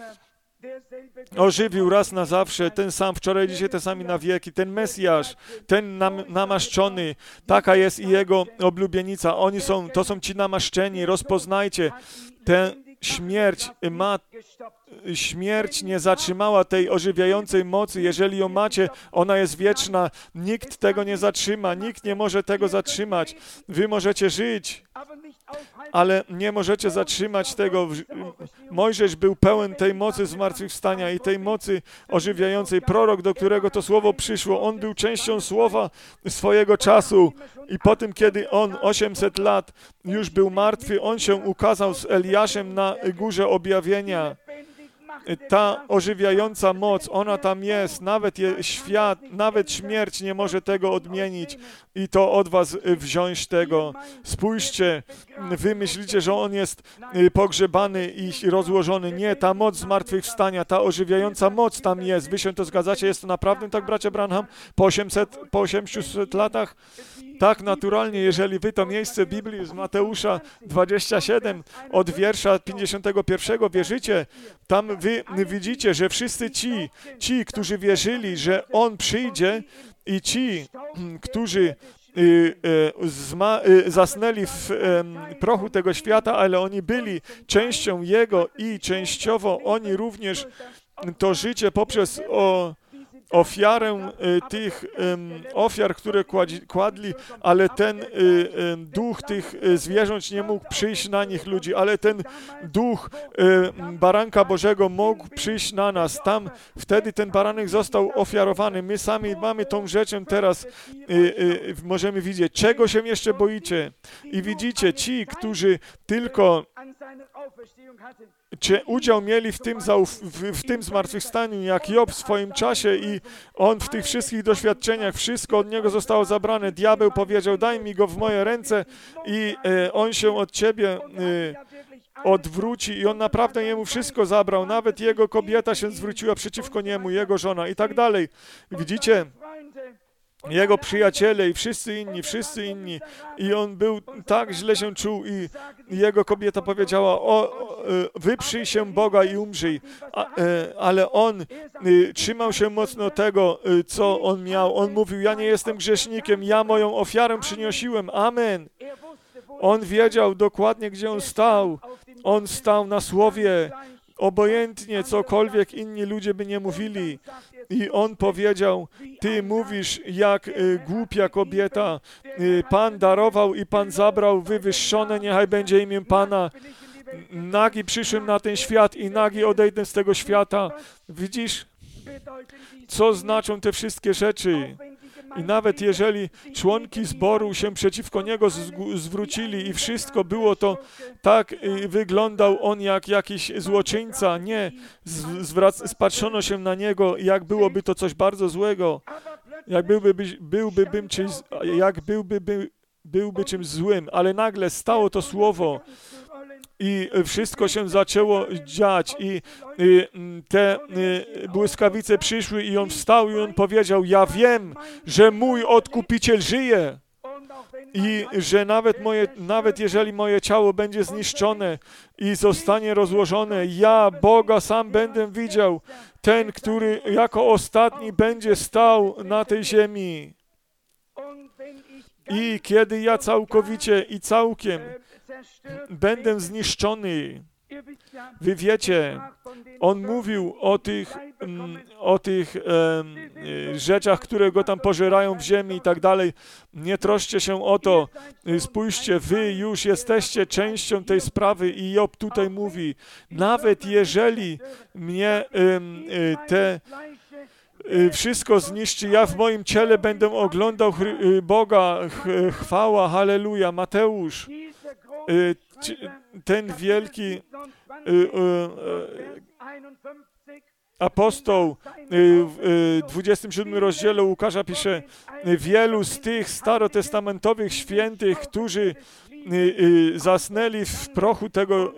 Ożywił raz na zawsze, ten sam wczoraj, dzisiaj, ten sam i na wieki, ten Mesjasz, ten namaszczony, taka jest i Jego oblubienica. To są ci namaszczeni, rozpoznajcie. Śmierć nie zatrzymała tej ożywiającej mocy. Jeżeli ją macie, ona jest wieczna. Nikt tego nie zatrzyma, nikt nie może tego zatrzymać. Wy możecie żyć, ale nie możecie zatrzymać tego. Mojżesz był pełen tej mocy zmartwychwstania i tej mocy ożywiającej. Prorok, do którego to słowo przyszło, on był częścią słowa swojego czasu i po tym, kiedy on 800 lat już był martwy, on się ukazał z Eliaszem na Górze Objawienia. Ta ożywiająca moc, ona tam jest, nawet śmierć nie może tego odmienić i to od was wziąć tego. Spójrzcie, wy myślicie, że on jest pogrzebany i rozłożony. Nie, ta moc zmartwychwstania, ta ożywiająca moc tam jest. Wy się to zgadzacie? Jest to naprawdę tak, bracia Branham? Po 800 latach? Tak, naturalnie, jeżeli wy to miejsce Biblii z Mateusza 27 od wiersza 51 wierzycie, tam wy widzicie, że wszyscy ci, którzy wierzyli, że On przyjdzie i ci, którzy zasnęli w prochu tego świata, ale oni byli częścią Jego i częściowo oni również to życie poprzez ofiarę tych ofiar, które kładli, ale ten duch tych zwierząt nie mógł przyjść na nich ludzi, ale ten duch baranka Bożego mógł przyjść na nas. Tam wtedy ten baranek został ofiarowany. My sami mamy tą rzeczą teraz, możemy widzieć, czego się jeszcze boicie. I widzicie, ci, którzy tylko udział mieli w tym zmartwychwstaniu, jak Job w swoim czasie i on w tych wszystkich doświadczeniach, wszystko od niego zostało zabrane. Diabeł powiedział, daj mi go w moje ręce i on się od ciebie odwróci i on naprawdę jemu wszystko zabrał. Nawet jego kobieta się zwróciła przeciwko niemu, jego żona i tak dalej. Widzicie? Jego przyjaciele i wszyscy inni. I on był tak źle się czuł i jego kobieta powiedziała, wyprzyj się Boga i umrzyj. Ale on trzymał się mocno tego, co on miał. On mówił, ja nie jestem grzesznikiem, ja moją ofiarę przyniosiłem. Amen. On wiedział dokładnie, gdzie on stał. On stał na słowie. Obojętnie cokolwiek inni ludzie by nie mówili. I on powiedział, ty mówisz jak głupia kobieta. Pan darował i Pan zabrał, wywyższone niechaj będzie imię Pana. Nagi przyszłem na ten świat i nagi odejdę z tego świata. Widzisz, co znaczą te wszystkie rzeczy? I nawet jeżeli członki zboru się przeciwko niego zwrócili i wszystko było to tak, wyglądał on jak jakiś złoczyńca, nie, spatrzono się na niego, jak byłoby to coś bardzo złego, jak byłby czymś złym, ale nagle stało to słowo i wszystko się zaczęło dziać i te błyskawice przyszły i on wstał i on powiedział, ja wiem, że mój Odkupiciel żyje i że nawet jeżeli moje ciało będzie zniszczone i zostanie rozłożone, ja Boga sam będę widział, ten, który jako ostatni będzie stał na tej ziemi. I kiedy ja całkowicie i całkiem będę zniszczony. Wy wiecie, on mówił o tych rzeczach, które go tam pożerają w ziemi i tak dalej. Nie troszcie się o to. Spójrzcie, wy już jesteście częścią tej sprawy i Job tutaj mówi, nawet jeżeli mnie wszystko zniszczy, ja w moim ciele będę oglądał Boga, chwała, halleluja. Mateusz, ten wielki apostoł w 27 rozdziale Łukasza pisze, wielu z tych starotestamentowych świętych, którzy zasnęli w prochu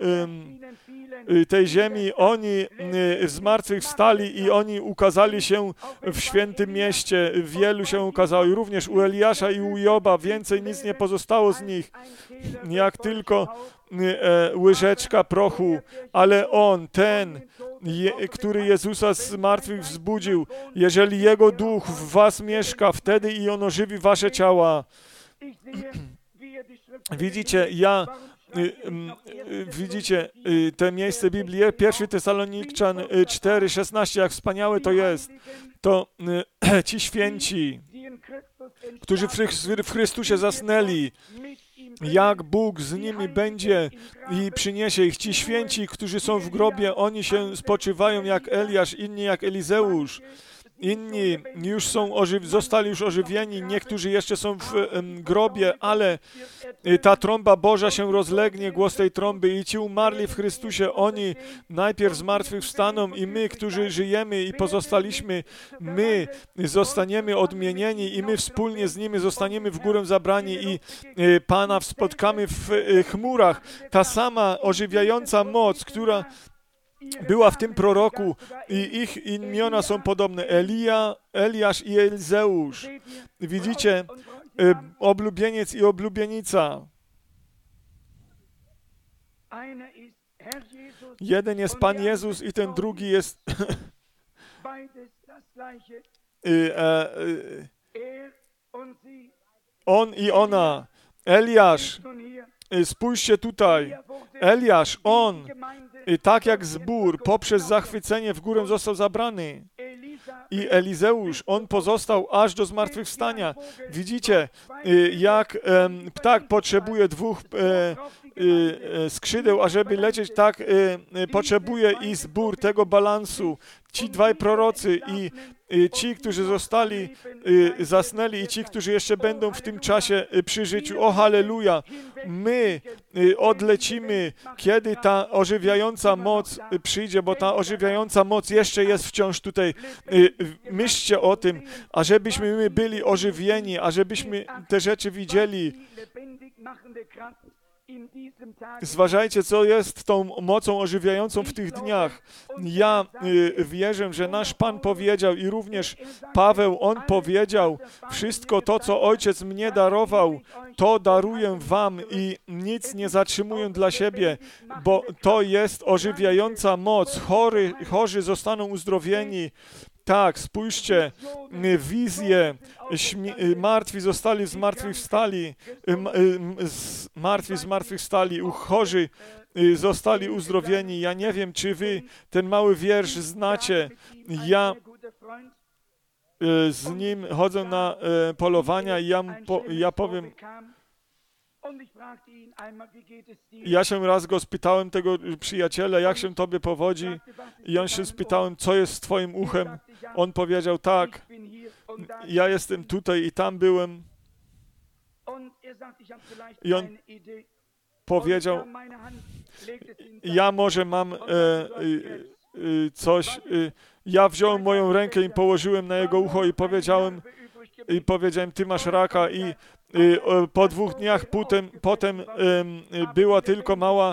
tej ziemi, oni zmartwychwstali i oni ukazali się w świętym mieście. Wielu się ukazało i również u Eliasza i u Joba. Więcej nic nie pozostało z nich, jak tylko łyżeczka prochu. Ale on, ten, który Jezusa z martwych wzbudził, jeżeli Jego duch w was mieszka, wtedy i on ożywi wasze ciała. Widzicie, ja widzicie te miejsce Biblii, 1 Tesaloniczan 4:16, jak wspaniałe to jest, to ci święci, którzy w Chrystusie zasnęli, jak Bóg z nimi będzie i przyniesie ich. Ci święci, którzy są w grobie, oni się spoczywają jak Eliasz, inni jak Elizeusz. Inni już zostali już ożywieni, niektórzy jeszcze są w grobie, ale ta trąba Boża się rozlegnie, głos tej trąby i ci umarli w Chrystusie, oni najpierw zmartwychwstaną i my, którzy żyjemy i pozostaliśmy, my zostaniemy odmienieni i my wspólnie z nimi zostaniemy w górę zabrani i Pana spotkamy w chmurach. Ta sama ożywiająca moc, która była w tym proroku i ich imiona są podobne. Eliasz i Elizeusz. Widzicie? Oblubieniec i oblubienica. Jeden jest Pan Jezus i ten drugi jest on i ona. Eliasz. Spójrzcie tutaj. Eliasz, on, tak jak zbór, poprzez zachwycenie w górę został zabrany. I Elizeusz, on pozostał aż do zmartwychwstania. Widzicie, jak ptak potrzebuje dwóch skrzydeł, ażeby lecieć, tak potrzebuje i zbór tego balansu. Ci dwaj prorocy i ci, którzy zostali, zasnęli i ci, którzy jeszcze będą w tym czasie przy życiu. O, halleluja! My odlecimy, kiedy ta ożywiająca moc przyjdzie, bo ta ożywiająca moc jeszcze jest wciąż tutaj. Myślcie o tym, ażebyśmy my byli ożywieni, ażebyśmy te rzeczy widzieli. Zważajcie, co jest tą mocą ożywiającą w tych dniach. Ja wierzę, że nasz Pan powiedział i również Paweł, on powiedział, wszystko to, co Ojciec mnie darował, to daruję wam i nic nie zatrzymuję dla siebie, bo to jest ożywiająca moc. Chorzy zostaną uzdrowieni. Tak, spójrzcie, wizje, martwi zostali zmartwychwstali, martwi zmartwychwstali, chorzy zostali uzdrowieni. Ja nie wiem, czy wy ten mały wiersz znacie. Ja z nim chodzę na polowania i ja powiem, ja się raz go spytałem, tego przyjaciela, jak się tobie powodzi, i on się spytałem, co jest z twoim uchem. On powiedział, tak, ja jestem tutaj i tam byłem. I on powiedział, ja może mam coś, ja wziąłem moją rękę i położyłem na jego ucho i powiedziałem, ty masz raka i po 2 dniach potem była tylko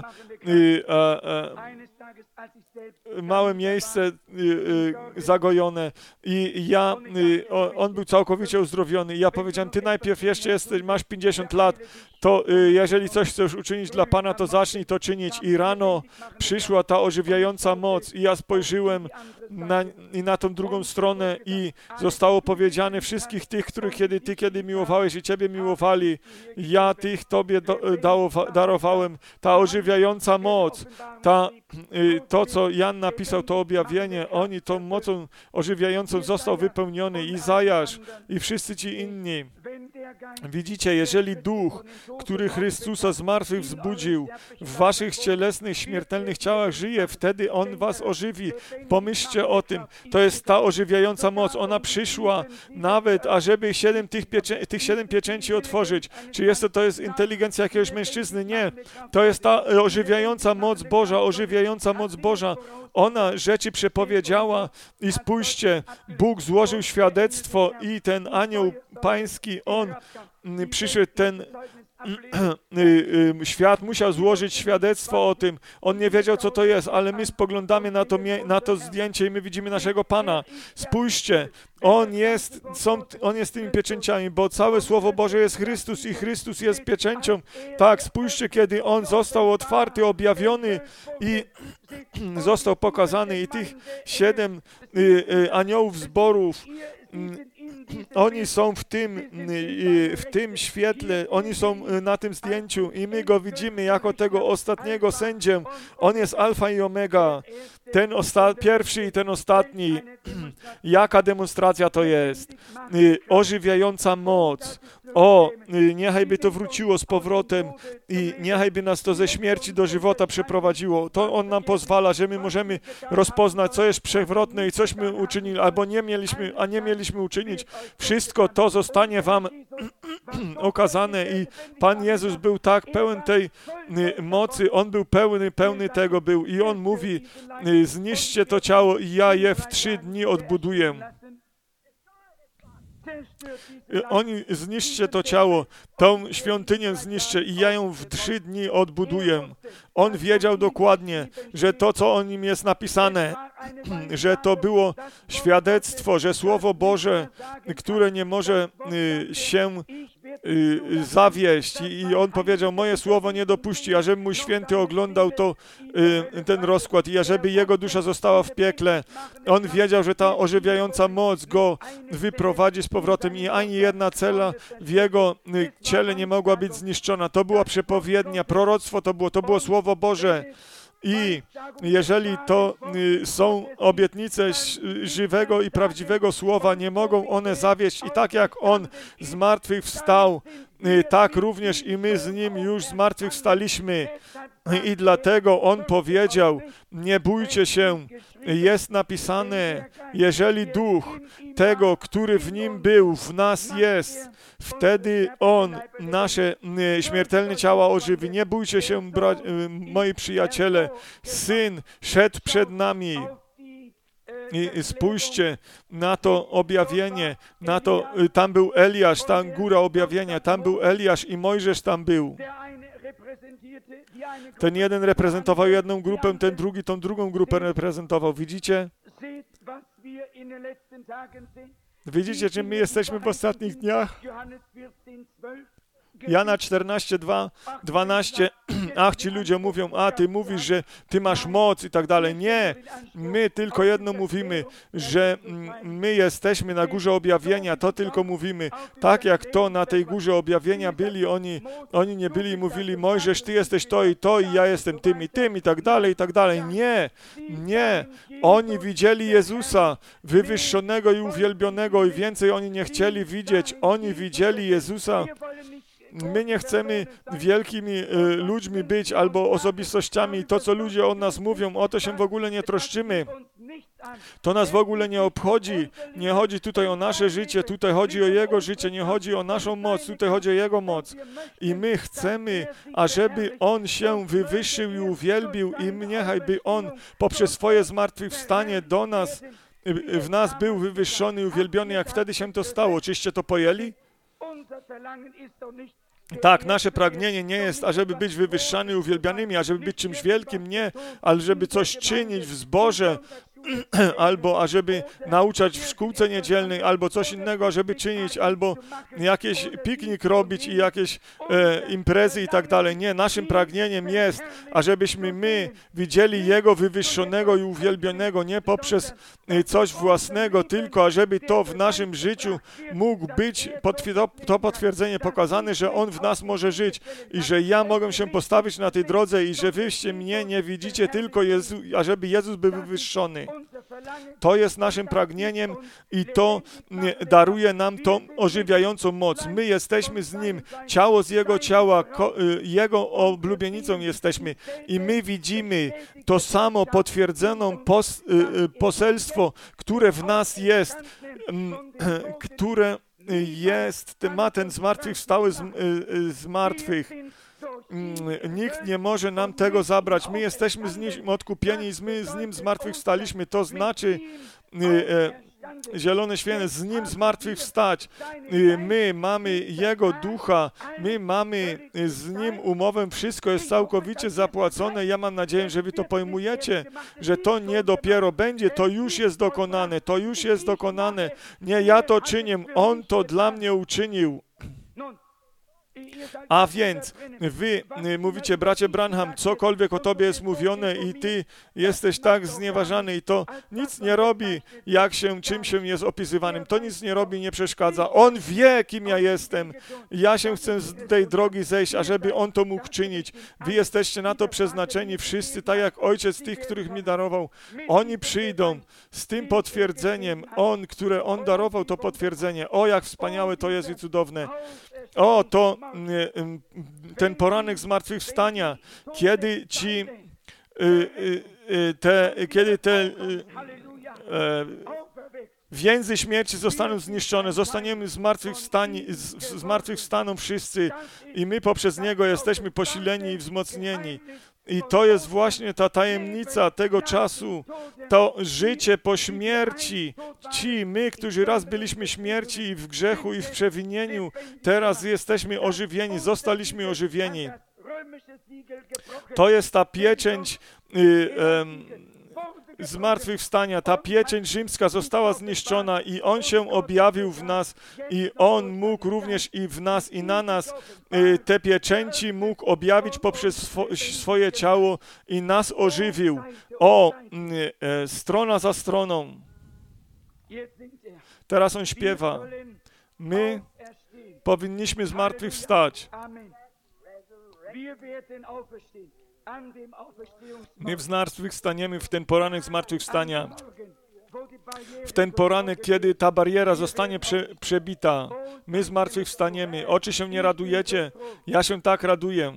małe miejsce zagojone i on był całkowicie uzdrowiony i ja powiedziałem, ty najpierw jeszcze masz 50 lat, to jeżeli coś chcesz uczynić dla Pana, to zacznij to czynić. I rano przyszła ta ożywiająca moc i ja spojrzyłem na tą drugą stronę i zostało powiedziane wszystkich tych, których kiedy miłowałeś i Ciebie miłowali, ja tych Tobie darowałem. Ta ożywiająca moc, to co Jan napisał, to objawienie, oni tą mocą ożywiającą został wypełniony, Izajasz i wszyscy ci inni. Widzicie, jeżeli Duch, który Chrystusa z martwych wzbudził, w waszych cielesnych, śmiertelnych ciałach żyje, wtedy On was ożywi. Pomyślcie o tym. To jest ta ożywiająca moc. Ona przyszła nawet, ażeby tych 7 pieczęci otworzyć. Czy to jest inteligencja jakiegoś mężczyzny? Nie. To jest ta ożywiająca moc Boża, ożywiająca moc Boża. Ona rzeczy przepowiedziała i spójrzcie, Bóg złożył świadectwo i ten anioł pański, on przyszedł, ten świat musiał złożyć świadectwo o tym. On nie wiedział, co to jest, ale my spoglądamy na to zdjęcie i my widzimy naszego Pana. Spójrzcie, On jest tymi pieczęciami, bo całe Słowo Boże jest Chrystus i Chrystus jest pieczęcią. Tak, spójrzcie, kiedy On został otwarty, objawiony i został pokazany i tych 7 aniołów zborów oni są w tym świetle, oni są na tym zdjęciu i my go widzimy jako tego ostatniego sędzię. On jest alfa i omega, ten pierwszy i ten ostatni. Jaka demonstracja to jest? Ożywiająca moc. Niechaj by to wróciło z powrotem i niechaj by nas to ze śmierci do żywota przeprowadziło. To On nam pozwala, że my możemy rozpoznać, co jest przewrotne i cośmy uczynili, albo nie mieliśmy uczynić. Wszystko to zostanie wam okazane i Pan Jezus był tak pełen tej mocy, On był pełny tego był i On mówi, zniszczcie to ciało i ja je w 3 dni odbuduję. Oni zniszczcie to ciało, tą świątynię zniszczę i ja ją w 3 dni odbuduję. On wiedział dokładnie, że to, co o nim jest napisane, że to było świadectwo, że Słowo Boże, które nie może się zawieść. I on powiedział, moje słowo nie dopuści, ażeby mój święty oglądał ten rozkład i ażeby jego dusza została w piekle. On wiedział, że ta ożywiająca moc go wyprowadzi z powrotem i ani jedna cela w jego ciele nie mogła być zniszczona. To była przepowiednia, proroctwo to było Słowo Boże. I jeżeli to są obietnice żywego i prawdziwego słowa, nie mogą one zawieść. I tak jak On z martwych wstał, tak również i my z Nim już z martwych wstaliśmy. I dlatego On powiedział, nie bójcie się, jest napisane, jeżeli duch tego, który w Nim był, w nas jest, wtedy On nasze śmiertelne ciała ożywi. Nie bójcie się, moi przyjaciele, Syn szedł przed nami. I spójrzcie na to objawienie, tam był Eliasz, tam góra objawienia, tam był Eliasz i Mojżesz tam był. Ten jeden reprezentował jedną grupę, ten drugi tą drugą grupę reprezentował. Widzicie? Widzicie, czym my jesteśmy w ostatnich dniach? Jana 14:12. Ach, ci ludzie mówią, ty mówisz, że ty masz moc i tak dalej. Nie, my tylko jedno mówimy, że my jesteśmy na górze objawienia, to tylko mówimy. Tak jak to na tej górze objawienia byli, oni nie byli i mówili, Mojżesz, ty jesteś to i ja jestem tym i tak dalej, i tak dalej. Nie. Oni widzieli Jezusa wywyższonego i uwielbionego i więcej oni nie chcieli widzieć. Oni widzieli Jezusa. My nie chcemy wielkimi ludźmi być albo osobistościami. To, co ludzie o nas mówią, o to się w ogóle nie troszczymy. To nas w ogóle nie obchodzi. Nie chodzi tutaj o nasze życie, tutaj chodzi o Jego życie, nie chodzi o naszą moc, tutaj chodzi o Jego moc. I my chcemy, ażeby On się wywyższył i uwielbił i niechaj by On poprzez swoje zmartwychwstanie do nas, w nas był wywyższony i uwielbiony, jak wtedy się to stało. Czyście to pojęli? Tak, nasze pragnienie nie jest, ażeby być wywyższany i uwielbianymi, ażeby być czymś wielkim, nie, ale żeby coś czynić w zborze, albo ażeby nauczać w szkółce niedzielnej, albo coś innego, ażeby czynić, albo jakiś piknik robić i jakieś imprezy i tak dalej. Nie, naszym pragnieniem jest, ażebyśmy my widzieli Jego wywyższonego i uwielbionego nie poprzez coś własnego, tylko ażeby to w naszym życiu mógł być to potwierdzenie pokazane, że On w nas może żyć i że ja mogę się postawić na tej drodze i że wyście mnie nie widzicie, tylko ażeby Jezus był wywyższony. To jest naszym pragnieniem i to daruje nam tą ożywiającą moc. My jesteśmy z Nim, ciało z Jego ciała, Jego oblubienicą jesteśmy i my widzimy to samo potwierdzoną poselstwo, które w nas jest, które ma ten zmartwychwstały z martwych. Nikt nie może nam tego zabrać. My jesteśmy z Nim odkupieni i my z Nim zmartwychwstaliśmy. To znaczy zielone święte, z Nim zmartwychwstać. My mamy Jego Ducha, my mamy z Nim umowę, wszystko jest całkowicie zapłacone. Ja mam nadzieję, że wy to pojmujecie, że to nie dopiero będzie, to już jest dokonane, to już jest dokonane. Nie ja to czynię, On to dla mnie uczynił. A więc wy mówicie, bracie Branham, cokolwiek o tobie jest mówione i ty jesteś tak znieważany i to nic nie robi, jak się, czym się jest opisywanym. To nic nie robi, nie przeszkadza. On wie, kim ja jestem. Ja się chcę z tej drogi zejść, ażeby on to mógł czynić. Wy jesteście na to przeznaczeni wszyscy, tak jak Ojciec tych, których mi darował. Oni przyjdą z tym potwierdzeniem. które on darował, to potwierdzenie. O, jak wspaniałe to jest i cudowne. O, to ten poranek zmartwychwstania, kiedy ci więzy śmierci zostaną zniszczone, zostaniemy zmartwychwstaną wszyscy i my poprzez Niego jesteśmy posileni i wzmocnieni. I to jest właśnie ta tajemnica tego czasu, to życie po śmierci. My, którzy raz byliśmy śmierci i w grzechu i w przewinieniu, teraz jesteśmy ożywieni, zostaliśmy ożywieni. To jest ta pieczęć zmartwychwstania, ta pieczęć rzymska została zniszczona i On się objawił w nas i On mógł również i w nas i na nas te pieczęci mógł objawić poprzez swoje ciało i nas ożywił. Strona za stroną. Teraz On śpiewa. My powinniśmy zmartwychwstać. My zmartwychwstaniemy w ten poranek zmartwychwstania. W ten poranek, kiedy ta bariera zostanie przebita, my zmartwychwstaniemy. Oczy się nie radujecie? Ja się tak raduję.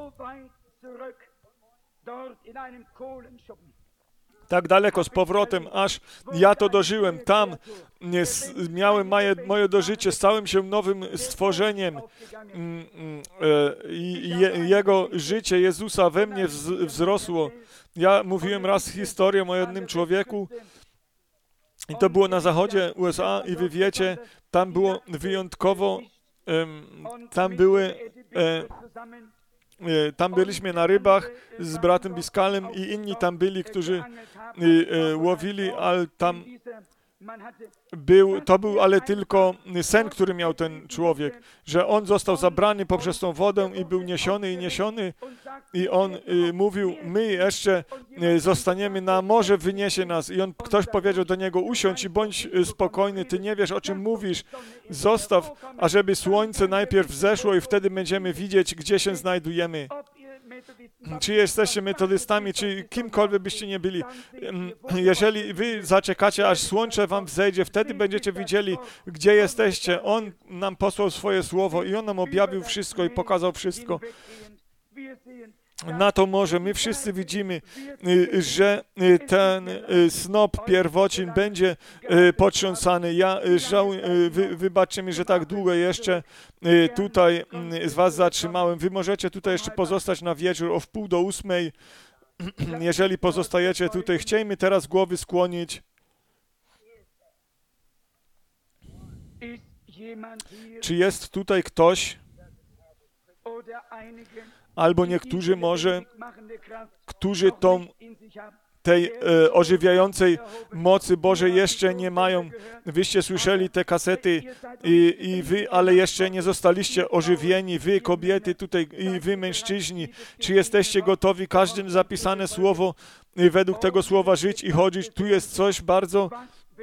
Tak daleko z powrotem, aż ja to dożyłem. Tam miałem moje dożycie, stałem się nowym stworzeniem i Jego życie Jezusa we mnie wzrosło. Ja mówiłem raz historię o jednym człowieku i to było na zachodzie USA i wy wiecie, tam było wyjątkowo, tam byliśmy na rybach z bratem Biskalem i inni tam byli, którzy łowili, ale tam to był ale tylko sen, który miał ten człowiek, że on został zabrany poprzez tą wodę i był niesiony i on mówił, my jeszcze zostaniemy na morze, wyniesie nas. I ktoś powiedział do niego, usiądź i bądź spokojny, ty nie wiesz, o czym mówisz. Zostaw, ażeby słońce najpierw wzeszło i wtedy będziemy widzieć, gdzie się znajdujemy. Czy jesteście metodystami, czy kimkolwiek byście nie byli. Jeżeli wy zaczekacie, aż słońce wam wzejdzie, wtedy będziecie widzieli, gdzie jesteście. On nam posłał swoje słowo i On nam objawił wszystko i pokazał wszystko. Na to morze my wszyscy widzimy, że ten snop pierwocin będzie potrząsany. Ja żałuję, wybaczcie mi, że tak długo jeszcze tutaj z was zatrzymałem. Wy możecie tutaj jeszcze pozostać na wieczór o 7:30. Jeżeli pozostajecie tutaj, chciejmy teraz głowy skłonić. Czy jest tutaj ktoś, albo niektórzy może, którzy tej ożywiającej mocy Bożej jeszcze nie mają. Wyście słyszeli te kasety i wy, ale jeszcze nie zostaliście ożywieni. Wy, kobiety tutaj i wy, mężczyźni. Czy jesteście gotowi? Każde zapisane słowo, według tego słowa żyć i chodzić. Tu jest coś bardzo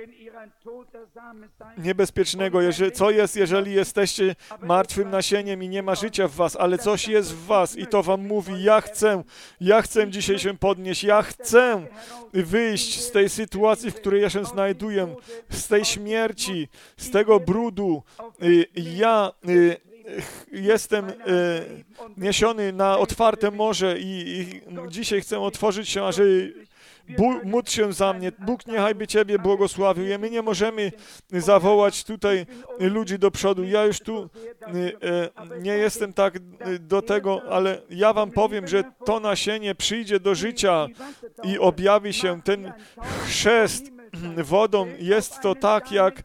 niebezpiecznego. Co jest, jeżeli jesteście martwym nasieniem i nie ma życia w was, ale coś jest w was i to wam mówi, ja chcę dzisiaj się podnieść, ja chcę wyjść z tej sytuacji, w której ja się znajduję, z tej śmierci, z tego brudu. Ja jestem niesiony na otwarte morze i dzisiaj chcę otworzyć się, ażeby módl się za mnie. Bóg niechaj by Ciebie błogosławił. My nie możemy zawołać tutaj ludzi do przodu. Ja już tu nie jestem tak do tego, ale ja wam powiem, że to nasienie przyjdzie do życia i objawi się ten chrzest wodą. Jest to tak, jak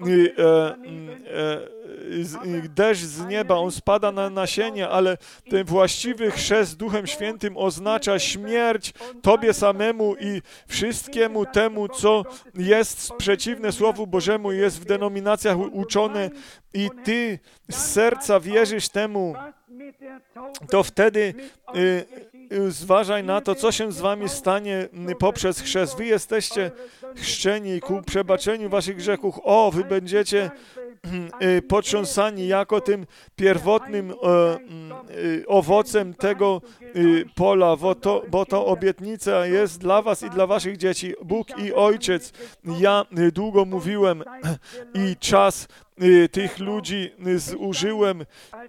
deszcz z nieba, on spada na nasienie, ale ten właściwy chrzest Duchem Świętym oznacza śmierć Tobie samemu i wszystkiemu temu, co jest przeciwne Słowu Bożemu, jest w denominacjach uczone i Ty z serca wierzysz temu, to wtedy zważaj na to, co się z wami stanie poprzez chrzest. Wy jesteście chrzczeni ku przebaczeniu waszych grzechów. Wy będziecie potrząsani jako tym pierwotnym owocem tego pola, bo to obietnica jest dla was i dla waszych dzieci. Bóg i Ojciec, ja długo mówiłem i czas tych ludzi zużyłem.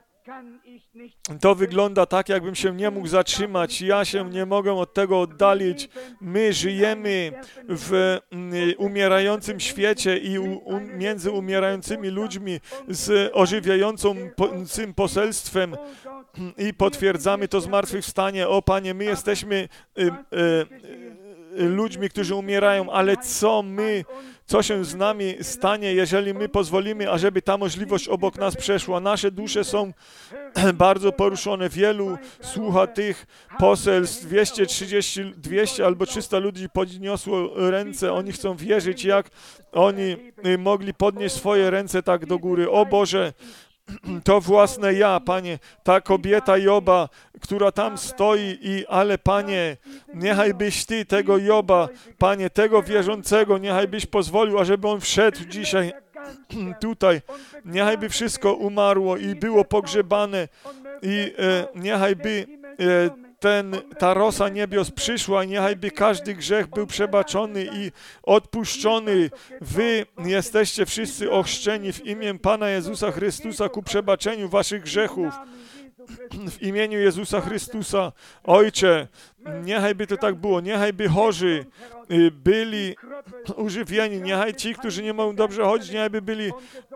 To wygląda tak, jakbym się nie mógł zatrzymać. Ja się nie mogę od tego oddalić. My żyjemy w umierającym świecie i między umierającymi ludźmi z ożywiającym poselstwem i potwierdzamy to zmartwychwstanie. O Panie, my jesteśmy ludźmi, którzy umierają, ale co się z nami stanie, jeżeli my pozwolimy, ażeby ta możliwość obok nas przeszła? Nasze dusze są bardzo poruszone. Wielu słucha tych poselstw. 200 albo 300 ludzi podniosło ręce. Oni chcą wierzyć, jak oni mogli podnieść swoje ręce tak do góry. O Boże, to własne ja, Panie, ta kobieta Joba, która tam stoi, ale Panie, niechaj byś Ty tego Joba, Panie, tego wierzącego, niechaj byś pozwolił, ażeby on wszedł dzisiaj tutaj, niechaj by wszystko umarło i było pogrzebane i niechaj by ta rosa niebios przyszła i niechaj by każdy grzech był przebaczony i odpuszczony. Wy jesteście wszyscy ochrzczeni w imię Pana Jezusa Chrystusa ku przebaczeniu waszych grzechów. W imieniu Jezusa Chrystusa. Ojcze, niechaj by to tak było, niechaj by chorzy byli używieni, niechaj ci, którzy nie mogą dobrze chodzić, niechaj by byli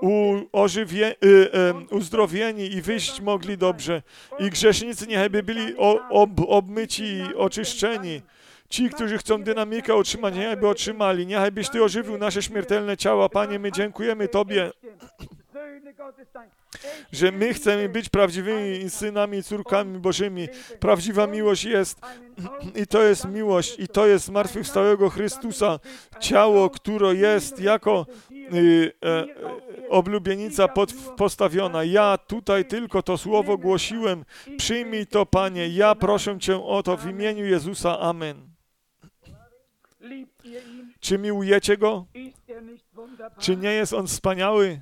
uzdrowieni i wyjść mogli dobrze. I grzesznicy niechaj by byli obmyci i oczyszczeni. Ci, którzy chcą dynamikę otrzymać, niechaj by otrzymali. Niechaj byś Ty ożywił nasze śmiertelne ciała. Panie, my dziękujemy Tobie, że my chcemy być prawdziwymi synami i córkami Bożymi. Prawdziwa miłość jest i to jest miłość i to jest zmartwychwstałego Chrystusa. Ciało, które jest jako oblubienica postawiona. Ja tutaj tylko to słowo głosiłem. Przyjmij to, Panie. Ja proszę Cię o to w imieniu Jezusa. Amen. Czy miłujecie Go? Czy nie jest On wspaniały?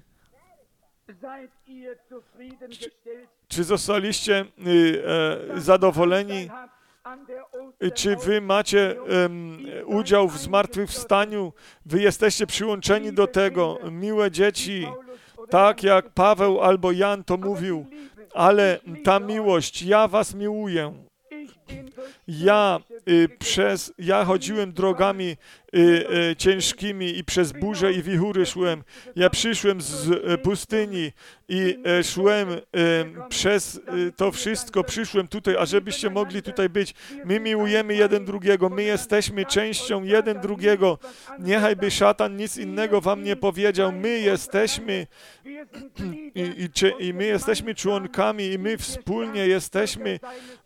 Czy zostaliście zadowoleni? Czy wy macie udział w zmartwychwstaniu? Wy jesteście przyłączeni do tego, miłe dzieci, tak jak Paweł albo Jan to mówił, ale ta miłość, ja was miłuję. Ja chodziłem drogami ciężkimi i przez burze i wichury szłem. Ja przyszłem z pustyni i szłem przez to wszystko. Przyszłem tutaj, ażebyście mogli tutaj być. My miłujemy jeden drugiego. My jesteśmy częścią jeden drugiego. Niechaj by szatan nic innego wam nie powiedział. My jesteśmy i my jesteśmy członkami i my wspólnie jesteśmy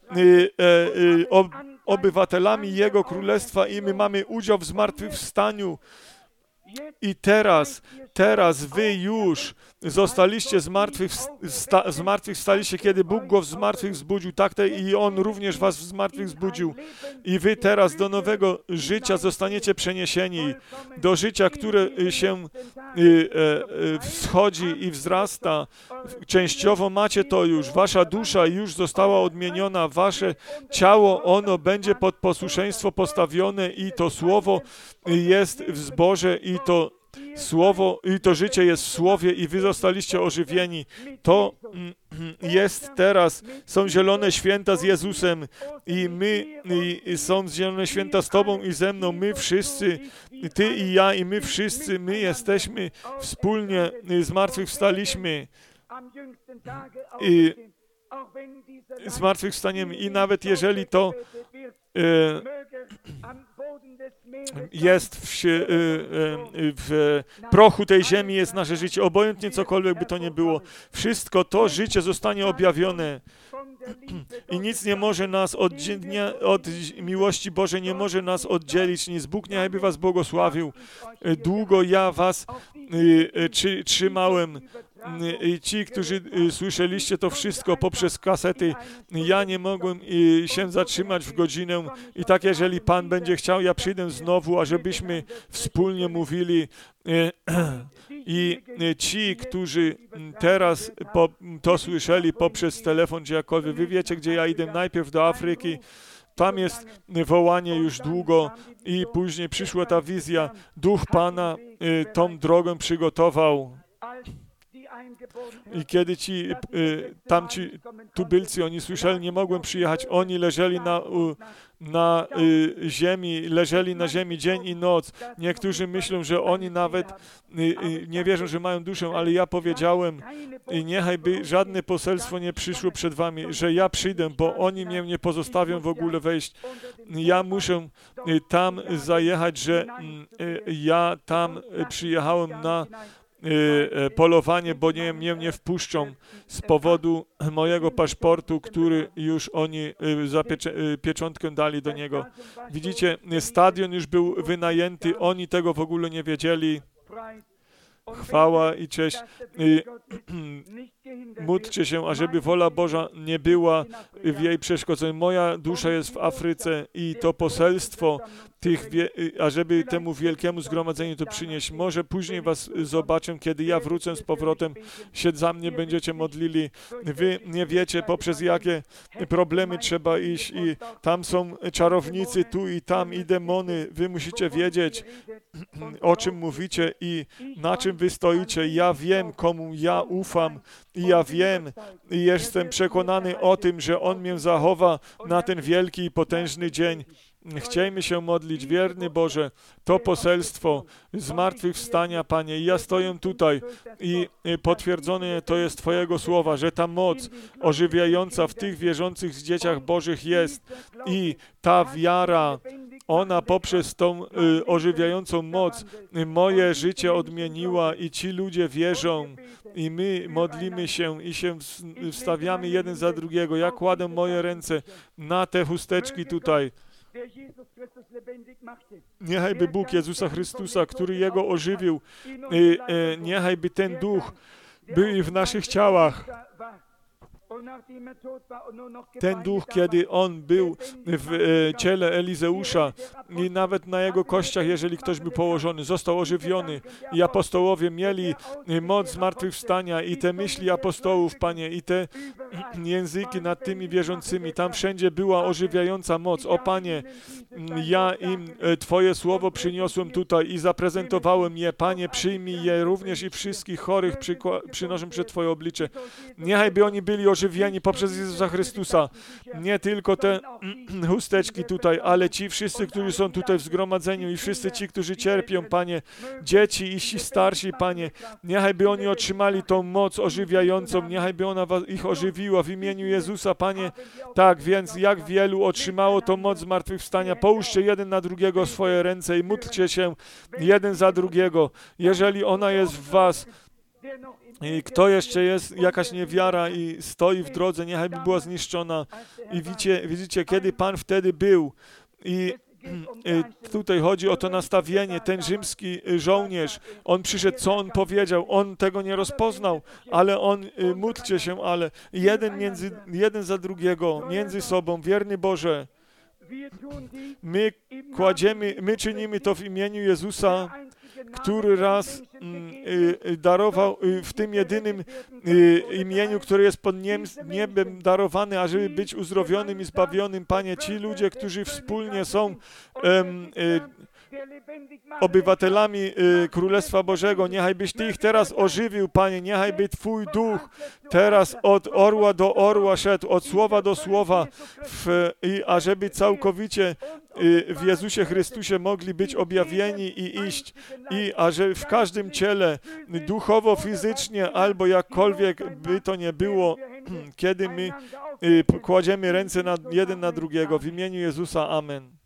obywatelami Jego Królestwa i my mamy udział w zmartwychwstaniu. I teraz wy już zostaliście zmartwychwstaliście, kiedy Bóg go z martwych wzbudził, tak i On również was z martwych wzbudził. I wy teraz do nowego życia zostaniecie przeniesieni, do życia, które się wschodzi i wzrasta. Częściowo macie to już, wasza dusza już została odmieniona, wasze ciało, ono będzie pod posłuszeństwo postawione i to słowo jest w zborze i to słowo i to życie jest w słowie i wy zostaliście ożywieni. To jest teraz, są zielone święta z Jezusem i są zielone święta z Tobą i ze mną. My wszyscy, Ty i ja i my wszyscy, my jesteśmy wspólnie zmartwychwstaliśmy i zmartwychwstaniemy i nawet jeżeli to jest w prochu tej ziemi jest nasze życie, obojętnie cokolwiek by to nie było. Wszystko to życie zostanie objawione i nic nie może nas od miłości Bożej nie może nas oddzielić, nic. Bóg niechby was błogosławił. Długo ja was trzymałem. I ci, którzy słyszeliście to wszystko poprzez kasety, ja nie mogłem się zatrzymać w godzinę i tak, jeżeli Pan będzie chciał, ja przyjdę znowu, ażebyśmy wspólnie mówili. I ci, którzy teraz to słyszeli poprzez telefon czy jakkolwiek, wy wiecie, gdzie ja idę, najpierw do Afryki. Tam jest wołanie już długo i później przyszła ta wizja. Duch Pana tą drogę przygotował. I kiedy tamci tubylcy, oni słyszeli, nie mogłem przyjechać, oni leżeli na ziemi, leżeli na ziemi dzień i noc. Niektórzy myślą, że oni nawet nie wierzą, że mają duszę, ale ja powiedziałem, niechaj by żadne poselstwo nie przyszło przed wami, że ja przyjdę, bo oni mnie nie pozostawią w ogóle wejść. Ja muszę tam zajechać, że ja tam przyjechałem na polowanie, bo mnie nie wpuszczą z powodu mojego paszportu, który już oni za pieczątkę dali do niego. Widzicie, stadion już był wynajęty, oni tego w ogóle nie wiedzieli. Chwała i cześć. Módlcie się, ażeby wola Boża nie była w jej przeszkodzeniu. Moja dusza jest w Afryce i to poselstwo ażeby temu wielkiemu zgromadzeniu to przynieść. Może później was zobaczę, kiedy ja wrócę z powrotem, się za mnie będziecie modlili. Wy nie wiecie, poprzez jakie problemy trzeba iść i tam są czarownicy, tu i tam i demony. Wy musicie wiedzieć, o czym mówicie i na czym wy stoicie. Ja wiem, komu ja ufam i ja wiem i jestem przekonany o tym, że On mnie zachowa na ten wielki i potężny dzień. Chciejmy się modlić, wierny Boże, to poselstwo zmartwychwstania, Panie. Ja stoję tutaj i potwierdzone to jest Twojego słowa, że ta moc ożywiająca w tych wierzących dzieciach Bożych jest i ta wiara, ona poprzez tą ożywiającą moc moje życie odmieniła i ci ludzie wierzą i my modlimy się i się wstawiamy jeden za drugiego. Ja kładę moje ręce na te chusteczki tutaj. Niechajby Bóg Jezusa Chrystusa, który Jego ożywił, niechajby ten duch był w naszych ciałach. Ten duch, kiedy on był w ciele Elizeusza i nawet na jego kościach, jeżeli ktoś był położony, został ożywiony i apostołowie mieli moc zmartwychwstania i te myśli apostołów, Panie, i te języki nad tymi wierzącymi, tam wszędzie była ożywiająca moc. O Panie, ja im Twoje słowo przyniosłem tutaj i zaprezentowałem je. Panie, przyjmij je również i wszystkich chorych przynoszę przed Twoje oblicze. Niechajby oni byli ożywieni poprzez Jezusa Chrystusa. Nie tylko te chusteczki tutaj, ale ci wszyscy, którzy są tutaj w zgromadzeniu i wszyscy ci, którzy cierpią, Panie, dzieci i ci starsi, Panie, niechajby oni otrzymali tą moc ożywiającą, niechajby ona ich ożywiła w imieniu Jezusa, Panie. Tak, więc jak wielu otrzymało tą moc zmartwychwstania, połóżcie jeden na drugiego swoje ręce i módlcie się jeden za drugiego. Jeżeli ona jest w was, i kto jeszcze jest, jakaś niewiara i stoi w drodze, niechaj by była zniszczona. I widzicie, kiedy Pan wtedy był i tutaj chodzi o to nastawienie, ten rzymski żołnierz, on przyszedł, co on powiedział, on tego nie rozpoznał, ale on, módlcie się, ale jeden za drugiego, między sobą, wierny Boże, my czynimy to w imieniu Jezusa, który raz darował w tym jedynym imieniu, które jest pod niebem darowane, ażeby być uzdrowionym i zbawionym. Panie, ci ludzie, którzy wspólnie są obywatelami Królestwa Bożego, niechajbyś Ty ich teraz ożywił, Panie, niechajby Twój duch teraz od orła do orła szedł, od słowa do słowa, i ażeby całkowicie w Jezusie Chrystusie mogli być objawieni i iść, i ażeby w każdym ciele, duchowo, fizycznie, albo jakkolwiek by to nie było, kiedy my kładziemy ręce jeden na drugiego, w imieniu Jezusa, amen.